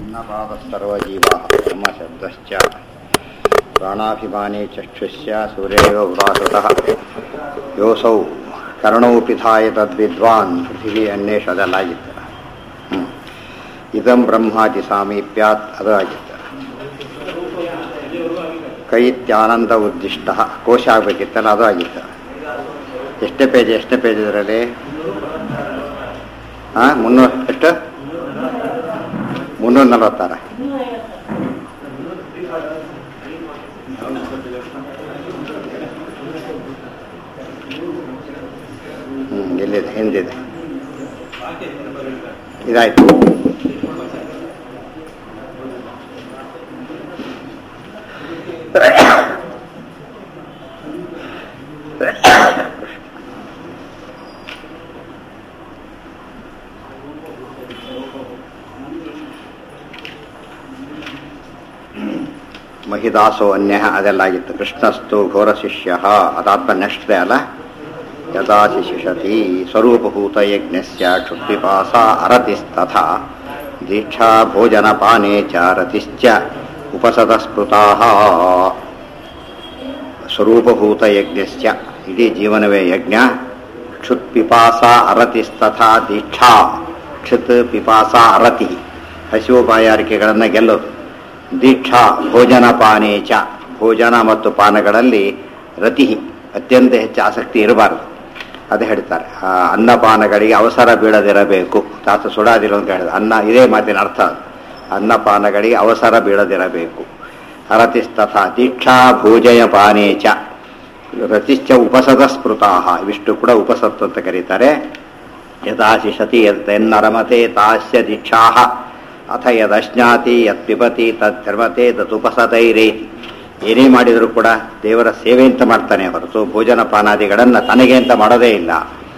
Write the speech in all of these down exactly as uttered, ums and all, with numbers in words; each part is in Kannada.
ಅನ್ನಪಾದಸರ್ವಜೀವಾಃ ಬ್ರಹ್ಮಶಬ್ದಶ್ಚ ಪ್ರಾಣಾಭಿಮಾನಿ ಚಕ್ಷುಷ್ಯ ಸೂರ್ಯೇವ ಉದಾಹೃತಃ ಯೋಸೌ ಕರ್ಣೌ ಪಿಧಾಯ ತದ್ವಿದ್ವಾನ್ ಪೃಥಿವಿ ಅನ್ವೇಷ ಅದೆಲ್ಲ ಆಗಿತ್ತು. ಹ್ಞೂ ಇದಂ ಬ್ರಹ್ಮಾದಿ ಸಾಮೀಪ್ಯಾತ್ ಅದು ಆಗಿತ್ತು. ಕೈತ್ಯಾನಂದ ಉದ್ದಿಷ್ಟ ಕೋಶ ಆಗಬೇಕಿತ್ತಲ್ಲ ಅದು ಆಗಿತ್ತು. ಎಷ್ಟೇ ಪೇಜ್ ಎಷ್ಟೇ ಪೇಜ್ ಇದರಲ್ಲಿ ಹಾಂ ಮುನ್ನೂರು ಎಷ್ಟು ಮುನ್ನೂರ ನಲವತ್ತಾರ ಹ್ಞೂ ಎಲ್ಲಿದೆ ಹಿಂದಿದೆ ಇದಾಯ್ತು. ಮಹಿದಾಸೋ ಅನ್ಯ ಅದೆಲ್ಲ ಆಗಿತ್ತು. ಕೃಷ್ಣಸ್ತು ಘೋರ ಶಿಷ್ಯ ಅದಾತ್ಮ ನೆಕ್ಸ್ಟ್ ಅಲ್ಲ. ಯದಾ ಶಿಶತಿ ಸ್ವರೂಪಭೂತ ಯಜ್ಞಸ್ಯ ಕ್ಷುತ್ಪಿಪಾಸ ಅರತಿಸ್ತಥಾ ದೀಕ್ಷಾ ಭೋಜನ ಪಾನೇ ಚ ರತಿಶ್ಚ ಉಪಸದ ಸ್ಮೃತಾಃ. ಸ್ವರೂಪಭೂತ ಯಜ್ಞಸ್ಯ ಇಡೀ ಜೀವನವೇ ಯಜ್ಞ. ಕ್ಷುತ್ಪಿಪಾಸ ಅರತಿಸ್ತಥಾ ದೀಕ್ಷಾ ಕ್ಷುತ್ ಪಿಪಾಸ ಅರತಿ ಹಸಿವು ಬಾಯಾರಿಕೆಗಳನ್ನು ಗೆಲ್ಲೋದು. ದೀಕ್ಷಾ ಭೋಜನ ಪಾನೇ ಚ ಭೋಜನ ಮತ್ತು ಪಾನಗಳಲ್ಲಿ ರತಿ ಅತ್ಯಂತ ಹೆಚ್ಚು ಆಸಕ್ತಿ ಇರಬಾರದು. ಅದೇ ಹೇಳ್ತಾರೆ ಅನ್ನಪಾನಗಳಿಗೆ ಅವಸರ ಬೀಳದಿರಬೇಕು. ತಾತ ಸುಡಾದಿರೋ ಅಂತ ಹೇಳಿದ ಅನ್ನ ಇದೇ ಮಾತಿನ ಅರ್ಥ. ಅನ್ನಪಾನಗಳಿಗೆ ಅವಸರ ಬೀಳದಿರಬೇಕು. ರತಿಸ್ತಥ ದೀಕ್ಷಾ ಭೋಜಯ ಪಾನೇ ಚ ರತಿಶ್ಚ ಉಪಸದ ಸ್ಮೃತಾಃ ಇವಿಷ್ಟು ಕೂಡ ಉಪಸತ್ ಅಂತ ಕರೀತಾರೆ. ಯಥಾ ಶಿಶತಿ ಎನ್ನರಮತೆ ತಾಸ್ಯ ದೀಕ್ಷಾಃ ಅಥ ಯದಶ್ನಾತಿ ಯತ್ ಪಿಬತಿ ತದ್ ಧರ್ಮತೆ ತತ್ ಉಪಸತೈರೇತಿ. ಏನೇ ಮಾಡಿದರೂ ಕೂಡ ದೇವರ ಸೇವೆ ಅಂತ ಮಾಡ್ತಾನೆ ಹೊರತು ಭೋಜನ ಪಾನಾದಿಗಳನ್ನು ತನಗೆ ಅಂತ ಮಾಡೋದೇ ಇಲ್ಲ.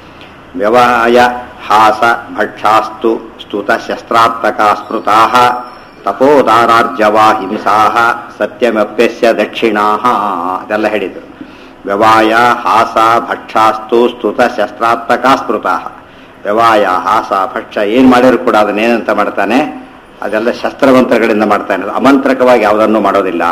ವ್ಯವಾಯ ಹಾಸ ಭಕ್ಷಾಸ್ತು ಸ್ತುತ ಶಸ್ತ್ರಾತ್ಮಕ ಸ್ಮೃತಾಃ ತಪೋದಾರಾರ್ಜವಾ ಹಿಂಸಾಃ ಸತ್ಯಮಪ್ಯಸ್ಯ ದಕ್ಷಿಣಾಃ ಅದೆಲ್ಲ ಹೇಳಿದರು. ವ್ಯವಾಯ ಹಾಸ ಭಕ್ಷಾಸ್ತು ಸ್ತುತ ಶಸ್ತ್ರಾತ್ಮಕ ಸ್ಮೃತಾಃ. ವ್ಯವಾಯ ಹಾಸ ಭಕ್ಷ ಏನು ಮಾಡಿದ್ರು ಕೂಡ ಅದನ್ನೇನಂತ ಮಾಡ್ತಾನೆ, ಅದೆಲ್ಲ ಶಸ್ತ್ರಮಂತ್ರಗಳಿಂದ ಮಾಡ್ತಾನೆ. ಅಮಂತ್ರಕವಾಗಿ ಯಾವುದನ್ನು ಮಾಡೋದಿಲ್ಲ.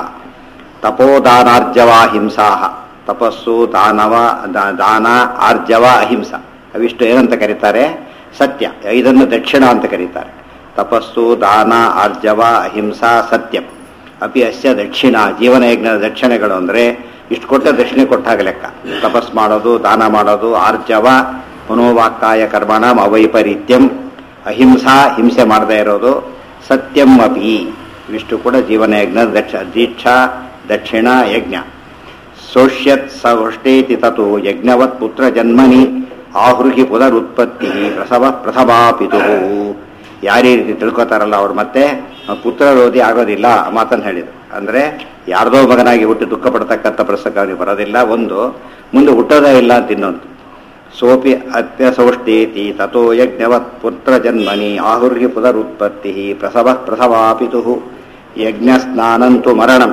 ತಪೋದಾನಾರ್ಜವ ಹಿಂಸಾಹ ತಪಸ್ಸು ದಾನವ ದಾನ ಆರ್ಜವ ಅಹಿಂಸ ಅವಿಷ್ಟು ಏನಂತ ಕರೀತಾರೆ, ಸತ್ಯ. ಇದನ್ನು ದಕ್ಷಿಣ ಅಂತ ಕರೀತಾರೆ. ತಪಸ್ಸು ದಾನ ಆರ್ಜವ ಅಹಿಂಸಾ ಸತ್ಯಂ ಅಪಿ ಅಸ್ಯ ದಕ್ಷಿಣ. ಜೀವನ ಯಜ್ಞದ ದಕ್ಷಿಣೆಗಳು ಅಂದರೆ ಇಷ್ಟು ಕೊಟ್ಟ ದಕ್ಷಿಣೆ ಕೊಟ್ಟಾಗ ಲೆಕ್ಕ. ತಪಸ್ ಮಾಡೋದು, ದಾನ ಮಾಡೋದು, ಆರ್ಜವ ಮನೋವಾಕ್ಕಾಯ ಕರ್ಮಣ ಅವೈಪರೀತ್ಯಂ, ಅಹಿಂಸಾ ಹಿಂಸೆ ಮಾಡದೇ ಇರೋದು, ಸತ್ಯಂ ಅಪಿ ಇವಿಷ್ಟು ಕೂಡ ಜೀವನ ಯಜ್ಞ ದಕ್ಷ ದೀಕ್ಷಾ ದಕ್ಷಿಣ ಯಜ್ಞ. ಸೋಷ್ಯತ್ ಸೃಷ್ಟೇತಿ ತತು ಯಜ್ಞವತ್ ಪುತ್ರ ಜನ್ಮನಿ ಆಹುರ್ಹಿ ಪುನರುತ್ಪತ್ತಿ ಪ್ರಸವ ಪ್ರಥಮಾಪಿತು. ಯಾರೇ ರೀತಿ ತಿಳ್ಕೊತಾರಲ್ಲ ಅವ್ರು ಮತ್ತೆ ಪುತ್ರರೋಧಿ ಆಗೋದಿಲ್ಲ ಮಾತನ್ನು ಹೇಳಿದರು. ಅಂದರೆ ಯಾರ್ದೋ ಮಗನಾಗಿ ಹುಟ್ಟಿ ದುಃಖ ಪಡ್ತಕ್ಕಂಥ ಪ್ರಸಂಗ ಅವನಿಗೆ ಬರೋದಿಲ್ಲ. ಒಂದು ಮುಂದೆ ಹುಟ್ಟೋದೇ ಇಲ್ಲ ಅಂತ ಇನ್ನೊಂದು. ಸೋಪಿ ಅತ್ಯಸೌಷ್ಟೇತಿ ತಥೋ ಯಜ್ಞವತ್ ಪುತ್ರ ಜನ್ಮನಿ ಆಹುರ್ಹಿ ಪುನರುತ್ಪತ್ತಿ ಪ್ರಸವ ಪ್ರಸವಾಪಿತು. ಯಜ್ಞಸ್ನಾನಂತು ಮರಣಂ.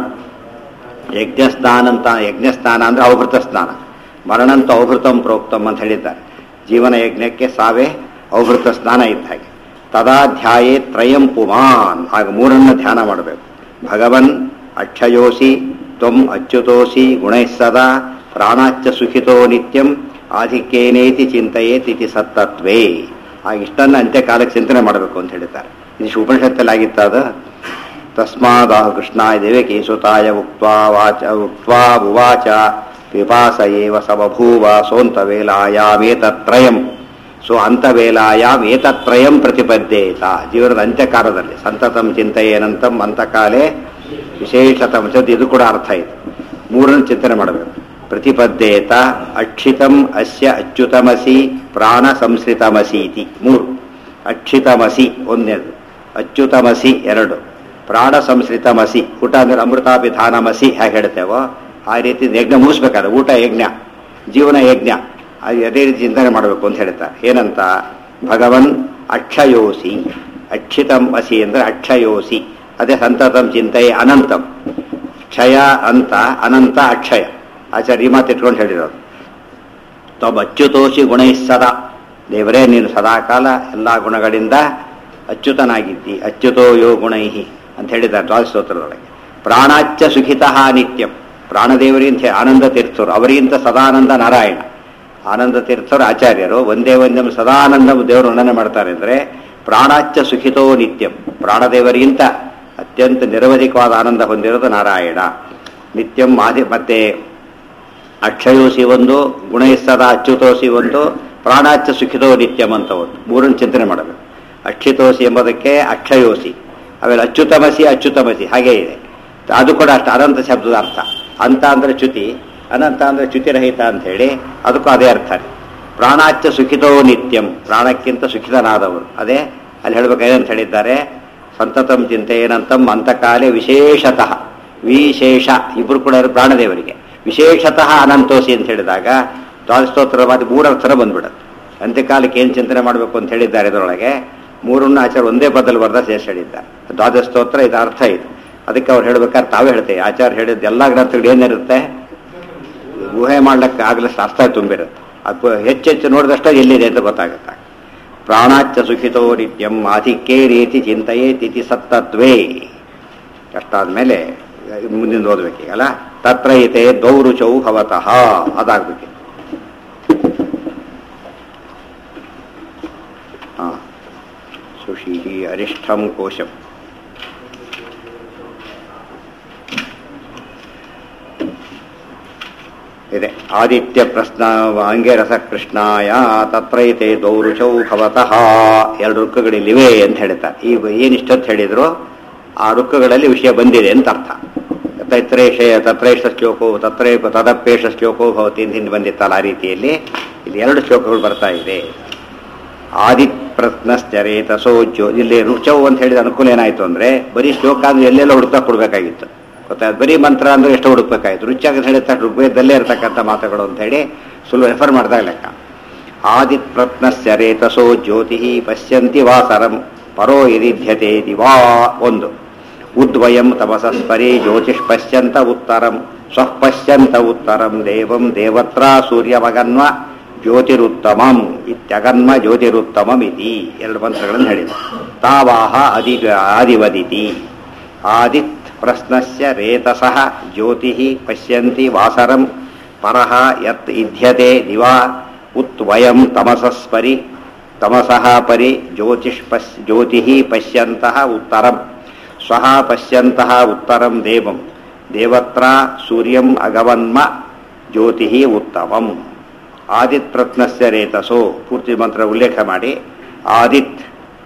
ಯಜ್ಞಸ್ನಾನಂತ ಯಜ್ಞಸ್ನಾನ ಅಂದರೆ ಅವಭೃತ ಸ್ನಾನ. ಮರಣಂತು ಅವಭೃತಂ ಪ್ರೋಕ್ತಂ ಅಂತ ಹೇಳಿದ್ದಾರೆ. ಜೀವನ ಯಜ್ಞಕ್ಕೆ ಸಾವೇ ಅವಭೃತ ಸ್ನಾನ ಇದ್ದ ಹಾಗೆ. ತದಾ ಧ್ಯಾಯೇ ತ್ರಯಂ ಪುಮಾನ್ ಆಗ ಮೂರನ್ನು ಧ್ಯಾನ ಮಾಡಬೇಕು. ಭಗವನ್ ಅಕ್ಷಯೋಸಿ ತ್ವಂ ಅಚ್ಯುತೋಸಿ ಗುಣೈಃ ಸದಾ ಪ್ರಾಣಾಚ್ಚ ಸುಖಿತೋ ನಿತ್ಯಂ ಆಧಿಕ್ಯೇನೇತಿ ಚಿಂತೆಯೇತಿ ಸತ್ತತ್ವೇ. ಆಗ ಇಷ್ಟನ್ನು ಅಂತ್ಯಕಾಲಕ್ಕೆ ಚಿಂತನೆ ಮಾಡಬೇಕು ಅಂತ ಹೇಳಿದ್ದಾರೆ. ಇದು ಉಪನಿಷತ್ತಲ್ಲಿ ಆಗಿತ್ತು. ಅದು ತಸ್ಮಾದಾಹ ಕೃಷ್ಣಾಯ ದೇವಕೀ ಸುತಾಯ ಉಕ್ತ್ವಾ ವಾಚ ಉಕ್ತ್ವಾ ಉವಾಚ ಪಿಪಾಸ ಏವ ಸ ಬಭೂವ ಸೋಂತವೇಲಾಯಾಮೇತತ್ರಯಂ. ಸೊ ಅಂತವೇಲಾಯಾಮ್ ಏತತ್ರಯಂ ಪ್ರತಿಪದ್ಯೇತ. ಜೀವನದ ಅಂತ್ಯಕಾಲದಲ್ಲಿ ಸಂತತಂ ಚಿಂತೆಯೇನಂತಂ ಅಂತಕಾಲೇ ವಿಶೇಷತಂ. ಇದು ಕೂಡ ಅರ್ಥ ಇದೆ. ಮೂರನ್ನು ಚಿಂತನೆ ಮಾಡಬೇಕು. ಪ್ರತಿಪದ್ಯೇತ ಅಕ್ಷಿತಂ ಅಸ್ಯ ಅಚ್ಯುತಮಸಿ ಪ್ರಾಣ ಸಂಸ್ಕೃತಮಸೀತಿ. ಮೂರು. ಅಕ್ಷಿತಮಸಿ ಒಂದನೇದು, ಅಚ್ಯುತಮಸಿ ಎರಡು, ಪ್ರಾಣ ಸಂಸ್ಕೃತಮಸಿ. ಊಟ ಅಂದರೆ ಅಮೃತಾಭಿಧಾನಮಸಿ ಹೇಗೆ ಹೇಳ್ತೇವೋ ಆ ರೀತಿ ಯಜ್ಞ ಮುಗಿಸ್ಬೇಕಾದ್ರೆ ಊಟ ಯಜ್ಞ, ಜೀವನ ಯಜ್ಞ. ಅದೇ ರೀತಿ ಚಿಂತನೆ ಮಾಡಬೇಕು ಅಂತ ಹೇಳ್ತಾರೆ. ಏನಂತ, ಭಗವನ್ ಅಕ್ಷಯೋಸಿ. ಅಕ್ಷಿತಂ ಅಸಿ ಅಂದರೆ ಅಕ್ಷಯೋಸಿ. ಅದೇ ಸಂತತಂ ಚಿಂತೆಯೇ ಅನಂತಂ. ಕ್ಷಯ ಅಂತ, ಅನಂತ ಅಕ್ಷಯ. ಆಚಾರ್ಯ ಈ ಮಾತು ಇಟ್ಕೊಂಡು ಹೇಳಿರೋದು. ತ್ವಂ ಅಚ್ಯುತೋಷಿ ಗುಣೈಃ ಸದಾ. ದೇವರೇ ನೀನು ಸದಾಕಾಲ ಎಲ್ಲ ಗುಣಗಳಿಂದ ಅಚ್ಯುತನಾಗಿದ್ದಿ, ಅಚ್ಯುತೋ ಯೋ ಗುಣೈಹಿ ಅಂತ ಹೇಳಿದ್ದಾರೆ ದ್ವಾದಶ ಸ್ತೋತ್ರದೊಳಗೆ. ಪ್ರಾಣಾಚ್ಚ ಸುಖಿತಃ ನಿತ್ಯಂ, ಪ್ರಾಣದೇವರಿಗಿಂತ ಆನಂದ ತೀರ್ಥರು, ಅವರಿಗಿಂತ ಸದಾನಂದ ನಾರಾಯಣ. ಆನಂದ ತೀರ್ಥರು ಆಚಾರ್ಯರು ಒಂದೇ ಒಂದೇ ಸದಾನಂದ ದೇವರು ವರ್ಣನೆ ಮಾಡ್ತಾರೆ ಅಂದರೆ ಪ್ರಾಣಾಚ್ಚ ಸುಖಿತೋ ನಿತ್ಯಂ, ಪ್ರಾಣದೇವರಿಗಿಂತ ಅತ್ಯಂತ ನಿರವಧಿಕವಾದ ಆನಂದ ಹೊಂದಿರೋದು ನಾರಾಯಣ. ನಿತ್ಯಂ ಆದಿ ಮತ್ತೆ ಅಕ್ಷಯೋಸಿ ಒಂದು, ಗುಣೈಸ್ಸದ ಅಚ್ಯುತೋಸಿ ಒಂದು, ಪ್ರಾಣಾಚ್ಚ ಸುಖಿತೋ ನಿತ್ಯಂ ಅಂತ ಒಂದು ಮೂರನ್ನು ಚಿಂತನೆ ಮಾಡಬೇಕು. ಅಕ್ಷಿತೋಸಿ ಎಂಬುದಕ್ಕೆ ಅಕ್ಷಯೋಸಿ, ಆಮೇಲೆ ಅಚ್ಯುತಮಸಿ ಅಚ್ಯುತಮಸಿ ಹಾಗೇ ಇದೆ. ಅದು ಕೂಡ ಅಷ್ಟು ಅನಂತ ಶಬ್ದದ ಅರ್ಥ. ಅಂತ ಅಂದರೆ ಚ್ಯುತಿ, ಅನಂತ ಅಂದರೆ ಚ್ಯುತಿರಹಿತ ಅಂತ ಹೇಳಿ ಅದಕ್ಕೂ ಅದೇ ಅರ್ಥ. ಪ್ರಾಣಾಚ್ಚ ಸುಖಿತೋ ನಿತ್ಯಂ, ಪ್ರಾಣಕ್ಕಿಂತ ಸುಖಿತನಾದವರು. ಅದೇ ಅಲ್ಲಿ ಹೇಳ್ಬೇಕೇನಂತ ಹೇಳಿದ್ದಾರೆ, ಸಂತತಂ ಚಿಂತೆಯೇನಂತಂ ಅಂತಕಾಲೇ ವಿಶೇಷತಃ, ವಿಶೇಷ ಇಬ್ಬರು ಕೂಡ ಪ್ರಾಣದೇವರಿಗೆ, ವಿಶೇಷತಃ ಅನಂತೋಸಿ ಅಂತ ಹೇಳಿದಾಗ ದ್ವಾದಸ್ತೋತ್ರವಾದ ಮೂರರ್ಥರ ಬಂದ್ಬಿಡುತ್ತೆ. ಅಂತ್ಯಕಾಲಕ್ಕೆ ಏನು ಚಿಂತನೆ ಮಾಡಬೇಕು ಅಂತ ಹೇಳಿದ್ದಾರೆ ಇದರೊಳಗೆ ಮೂರನ್ನು ಆಚಾರ್ಯ ಒಂದೇ ಪದದಲ್ಲಿ ಬರೆದ ಶೇಷ ಹೇಳಿದ್ದಾರೆ. ದ್ವಾದಸ್ತೋತ್ರ ಇದು ಅರ್ಥ ಇದು. ಅದಕ್ಕೆ ಅವ್ರು ಹೇಳ್ಬೇಕಾದ್ರೆ ತಾವೇ ಹೇಳ್ತೇವೆ, ಆಚಾರ್ಯ ಹೇಳಿದ್ದು ಎಲ್ಲ ಗ್ರಂಥಗಳು ಏನಿರುತ್ತೆ ಊಹೆ ಮಾಡ್ಲಿಕ್ಕೆ ಆಗ್ಲಷ್ಟು ಅರ್ಥ ತುಂಬಿರುತ್ತೆ. ಅದು ಹೆಚ್ಚೆಚ್ಚು ನೋಡಿದಷ್ಟು ಎಲ್ಲಿದೆ ಅಂತ ಗೊತ್ತಾಗುತ್ತೆ. ಪ್ರಾಣಾಚ್ಚ ಸುಖಿತೋ ನಿತ್ಯಂ ಆಧಿಕ್ಯೇ ರೀತಿ ಚಿಂತೆಯೇ ತಿಥಿ ಸತ್ತತ್ವೇ. ಅಷ್ಟಾದ್ಮೇಲೆ ಮುಂದಿನ ಓದ್ಬೇಕೀಗಲ್ಲ. ತತ್ರ ಇತೆ ದೌರುಚೌ ಭವತಃ ಅದಾಗ್ಬೇಕು. ಹಾ, ಸುಷಿ ಅರಿಷ್ಠಂ ಕೋಶಂ. ಇದೆ ಆದಿತ್ಯ ಪ್ರಶ್ನ ಅಂಗೇರಸ ಕೃಷ್ಣಾಯ ತತ್ರೈತೆ ದೌರುಚೌ ಭವತಃ. ಎರಡು ರುಕ್ಕುಗಳಿಲ್ಲಿವೆ ಅಂತ ಹೇಳ್ತಾರೆ. ಈಗ ಏನಿಷ್ಟೊತ್ತು ಹೇಳಿದ್ರು ಆ ರುಕ್ಕುಗಳಲ್ಲಿ ವಿಷಯ ಬಂದಿದೆ ಅಂತ ಅರ್ಥ. ತೈತ್ರೇಶ ತತ್ರೈಷ ಶ್ಲೋಕೋ ತತ್ರೇ ತದಪ್ಪೇಷ ಶ್ಲೋಕೋ ಭವತಿ ಅಂತ ಹಿಂದೆ ಬಂದಿತ್ತಲ್ಲ, ಆ ರೀತಿಯಲ್ಲಿ ಇಲ್ಲಿ ಎರಡು ಶ್ಲೋಕಗಳು ಬರ್ತಾ ಇದೆ. ಆದಿತ್ ಪ್ರಶ್ನಶ್ಚರೇತಸೋ ಜೋ. ಇಲ್ಲಿ ರುಚೌ ಅಂತ ಹೇಳಿದ ಅನುಕೂಲ ಏನಾಯ್ತು ಅಂದ್ರೆ ಬರೀ ಶ್ಲೋಕ ಅಂದ್ರೆ ಎಲ್ಲೆಲ್ಲ ಹುಡುಕ್ತಾ ಕೊಡ್ಬೇಕಾಗಿತ್ತು, ಗೊತ್ತಾಯ್ತು. ಬರೀ ಮಂತ್ರ ಅಂದ್ರೆ ಎಷ್ಟು ಹುಡುಕ್ಬೇಕಾಯ್ತು. ರುಚಾಗ ಹೇಳಿದ ಋಗ್ವೇದದಲ್ಲೇ ಇರತಕ್ಕಂಥ ಮಾತುಗಳು ಅಂತ ಹೇಳಿ ಸುಲಭ ರೆಫರ್ ಮಾಡಿದಾಗ ಲೆಕ್ಕ. ಆದಿತ್ ಪ್ರತ್ನಶ್ಚರೇತಸೋ ಜ್ಯೋತಿ ಪಶ್ಯಂತಿ ವಾಸರಂ ಪರೋ ಯದಿಧ್ಯತೆ ದಿವಾ ಒಂದು. ಉದ್ವಯಂ ತಪಸಸ್ಪರಿ ಜ್ಯೋತಿಷ್ ಪಶ್ಯಂತ ಉತ್ತರಂ ಸ್ವಃ ಪಶ್ಯಂತ ಉತ್ತರಂ ದೇವಂ ದೇವತ್ರ ಸೂರ್ಯವಗನ್ವ ಜ್ಯೋತಿರುತ್ತಮಂ ಇತ್ಯಗನ್ವ ಜ್ಯೋತಿರುತ್ತಮಂ ಇತಿ ಎರಡು ಮಂತ್ರಗಳನ್ನು ಹೇಳಿದ. ತಾವಾಹ ಅದಿ ಆದಿವದಿತಿ. ಆದಿತ್ ಪ್ರಶ್ನಸ್ಯ ರೇತಸಃ ಜ್ಯೋತಿಃ ಪಶ್ಯಂತಿ ವಾಸರಂ ಪರಃ ಯತ್ ಇಧ್ಯತೆ ದಿವಾ ಉತ್ವಯಂ ತಮಸಸ್ಪರಿ ತಮಸಃ ಪರಿ ಜ್ಯೋತಿಷ್ ಪಶ್ ಜ್ಯೋತಿಃ ಪಶ್ಯಂತಃ ಉತ್ತರಂ ಸ್ವಃ ಪಶ್ಯಂತಃ ಉತ್ತರಂ ದೇವಂ ದೇವತ್ರ ಸೂರ್ಯಂ ಅಗವನ್ಮ ಜ್ಯೋತಿಃ ಉತ್ತಮಂ. ಆದಿತ್ ಪ್ರತ್ನಸ್ಯ ರೇತಸೋ ಪೂರ್ತಿ ಮಂತ್ರ ಉಲ್ಲೇಖ ಮಾಡಿ. ಆದಿತ್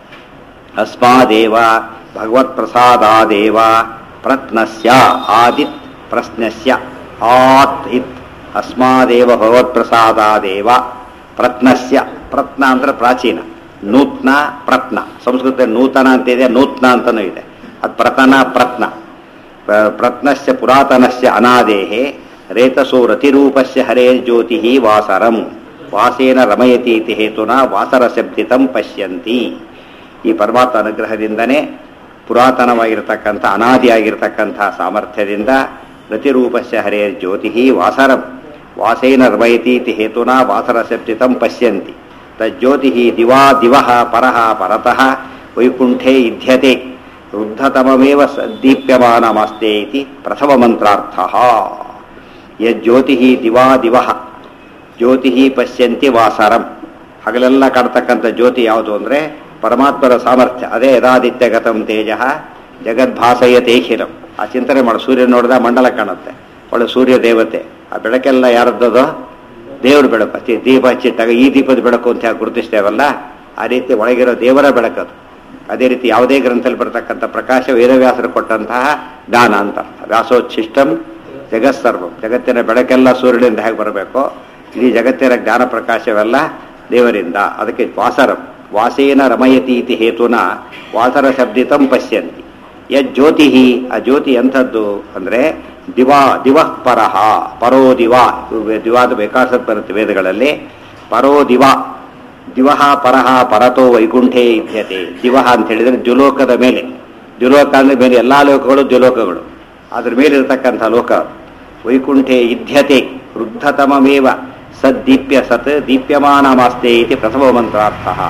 ಅಸ್ಮಾದೇವ ಭಗವತ್ ಪ್ರಸಾದಾದೇವ ಪ್ರತ್ನಸ್ಯ ಆದಿತ್ ಪ್ರಶ್ನಸ್ಯ ಆತ್ ಇತ್ ಅಸ್ಮಾದೇವ ಭಗವತ್ ಪ್ರಸಾದಾದೇವ ಪ್ರತ್ನಸ್ಯ. ಪ್ರತ್ನ ಅಂದ್ರೆ ಪ್ರಾಚೀನ, ನೂತ್ನ ಪ್ರತ್ನ. ಸಂಸ್ಕೃತ ನೂತನ ಅಂತಿದೆ, ನೂತ್ನ ಅಂತನೂ ಇದೆ. ಅದು ಪ್ರತನ ಪ್ರತ್ನ. ಪ್ರತ್ನಸ್ಯ ಪುರಾತನಸ್ಯ ಅನಾದೇಹೇ ರೇತಸೋ ರತಿರೂಪಸ್ಯ ಹರೇ ಜ್ಯೋತಿ ವಾಸರಂ ವಾಸೇನ ರಮಯತಿ ಇತಿ ಹೇತುನಾ ವಾಸರ ಶಬ್ದಿತಂ ಪಶ್ಯಂತಿ. ಈ ಪರಮಾತ್ಮ ಅನುಗ್ರಹದಿಂದನೇ ಪುರಾತನವಾಗಿರತಕ್ಕಂಥ ಅನಾದಿಯಾಗಿರ್ತಕ್ಕಂಥ ಸಾಮರ್ಥ್ಯದಿಂದ ರತಿರೂಪಸ್ಯ ಹರೇ ಜ್ಯೋತಿ ವಾಸರಂ ವಾಸೇನ ರಮಯತಿ ಇತಿ ಹೇತುನಾ ವಾಸರ ಶಬ್ದಿತಂ ಪಶ್ಯಂತಿ. ತಜ್ಜ್ಯೋತಿ ದಿವಾ ದಿವಃ ಪರಃ ಪರತಃ ವೈಕುಂಠೇ ಇಧ್ಯತೆ ವೃದ್ಧತಮಮೇವ ದೀಪ್ಯಮಾನಮಸ್ತೆ ಇತಿ ಪ್ರಥಮ ಮಂತ್ರಾರ್ಥಃ. ಯಜ್ಜ್ಯೋತಿ ದಿವಾ ದಿವಃ ಜ್ಯೋತಿ ಪಶ್ಯಂತಿ ವಾಸರಂ. ಹಗಲೆಲ್ಲ ಕಾಡ್ತಕ್ಕಂಥ ಜ್ಯೋತಿ ಯಾವುದು ಅಂದರೆ ಪರಮಾತ್ಮರ ಸಾಮರ್ಥ್ಯ. ಅದೇ ಯದಾದಿತ್ಯಗತಂ ತೇಜ ಜಗದ್ಭಾಸಯತೇಖಿಲಂ. ಆ ಚಿಂತನೆ ಮಾಡಿ ಸೂರ್ಯ ನೋಡಿದ ಮಂಡಲ ಕಾಣುತ್ತೆ, ಒಳ್ಳೆ ಸೂರ್ಯ ದೇವತೆ. ಆ ಬೆಳಕೆಲ್ಲ ಯಾರದ್ದದು? ದೇವ್ರ ಬೆಳಕು. ಅತಿ ದೀಪ ಹಚ್ಚಿಟ್ಟಾಗ ಈ ದೀಪದ ಬೆಳಕು ಅಂತ ಯಾಕೆ ಗುರುತಿಸ್ತೇವಲ್ಲ, ಆ ರೀತಿ ಒಳಗಿರೋ ದೇವರ ಬೆಳಕದು. ಅದೇ ರೀತಿ ಯಾವುದೇ ಗ್ರಂಥದಲ್ಲಿ ಬರ್ತಕ್ಕಂಥ ಪ್ರಕಾಶ ವೇದವ್ಯಾಸರು ಕೊಟ್ಟಂತಹ ಜ್ಞಾನ ಅಂತ ಅರ್ಥ. ವ್ಯಾಸೋಚ್ಛಿಷ್ಟಂ ಜಗತ್ಸರ್ವಂ. ಜಗತ್ತಿನ ಬೆಳಕೆಲ್ಲ ಸೂರ್ಯನಿಂದ ಹೇಗೆ ಬರಬೇಕು, ಇಡೀ ಜಗತ್ತಿನ ಜ್ಞಾನ ಪ್ರಕಾಶವೆಲ್ಲ ದೇವರಿಂದ. ಅದಕ್ಕೆ ವಾಸರಂ ವಾಸೇನ ರಮಯತಿ ಇತಿ ಹೇತುನ ವಾಸರ ಶಬ್ದಿತಂ ಪಶ್ಯಂತಿ. ಯಜ್ಜ್ಯೋತಿ. ಆ ಜ್ಯೋತಿ ಎಂಥದ್ದು ಅಂದರೆ ದಿವಾ ದಿವಃ ಪರಹ ಪರೋ ದಿವಾ. ದಿವಾದ ಬೇಕಾಸತ್ ಬರುತ್ತೆ ವೇದಗಳಲ್ಲಿ. ಪರೋ ದಿವಾ ದಿವಹ ಪರಹ ಪರತೋ ವೈಕುಂಠೇ ಇಧ್ಯತೆ. ದಿವಹ ಅಂತ ಹೇಳಿದರೆ ದ್ಯುಲೋಕದ ಮೇಲೆ. ದ್ಯುಲೋಕ ಅಂದರೆ ಮೇಲೆ ಎಲ್ಲ ಲೋಕಗಳು ದ್ಯುಲೋಕಗಳು, ಅದ್ರ ಮೇಲಿರ್ತಕ್ಕಂಥ ಲೋಕ. ವೈಕುಂಠೇ ಇಧ್ಯತೆ ವೃದ್ಧತಮಮೇವ ಸದ್ದೀಪ್ಯ ಸತ್ ದೀಪ್ಯಮಾನಮಾಸ್ತೆ ಇತಿ ಪ್ರಥಮ ಮಂತ್ರಾರ್ಥ.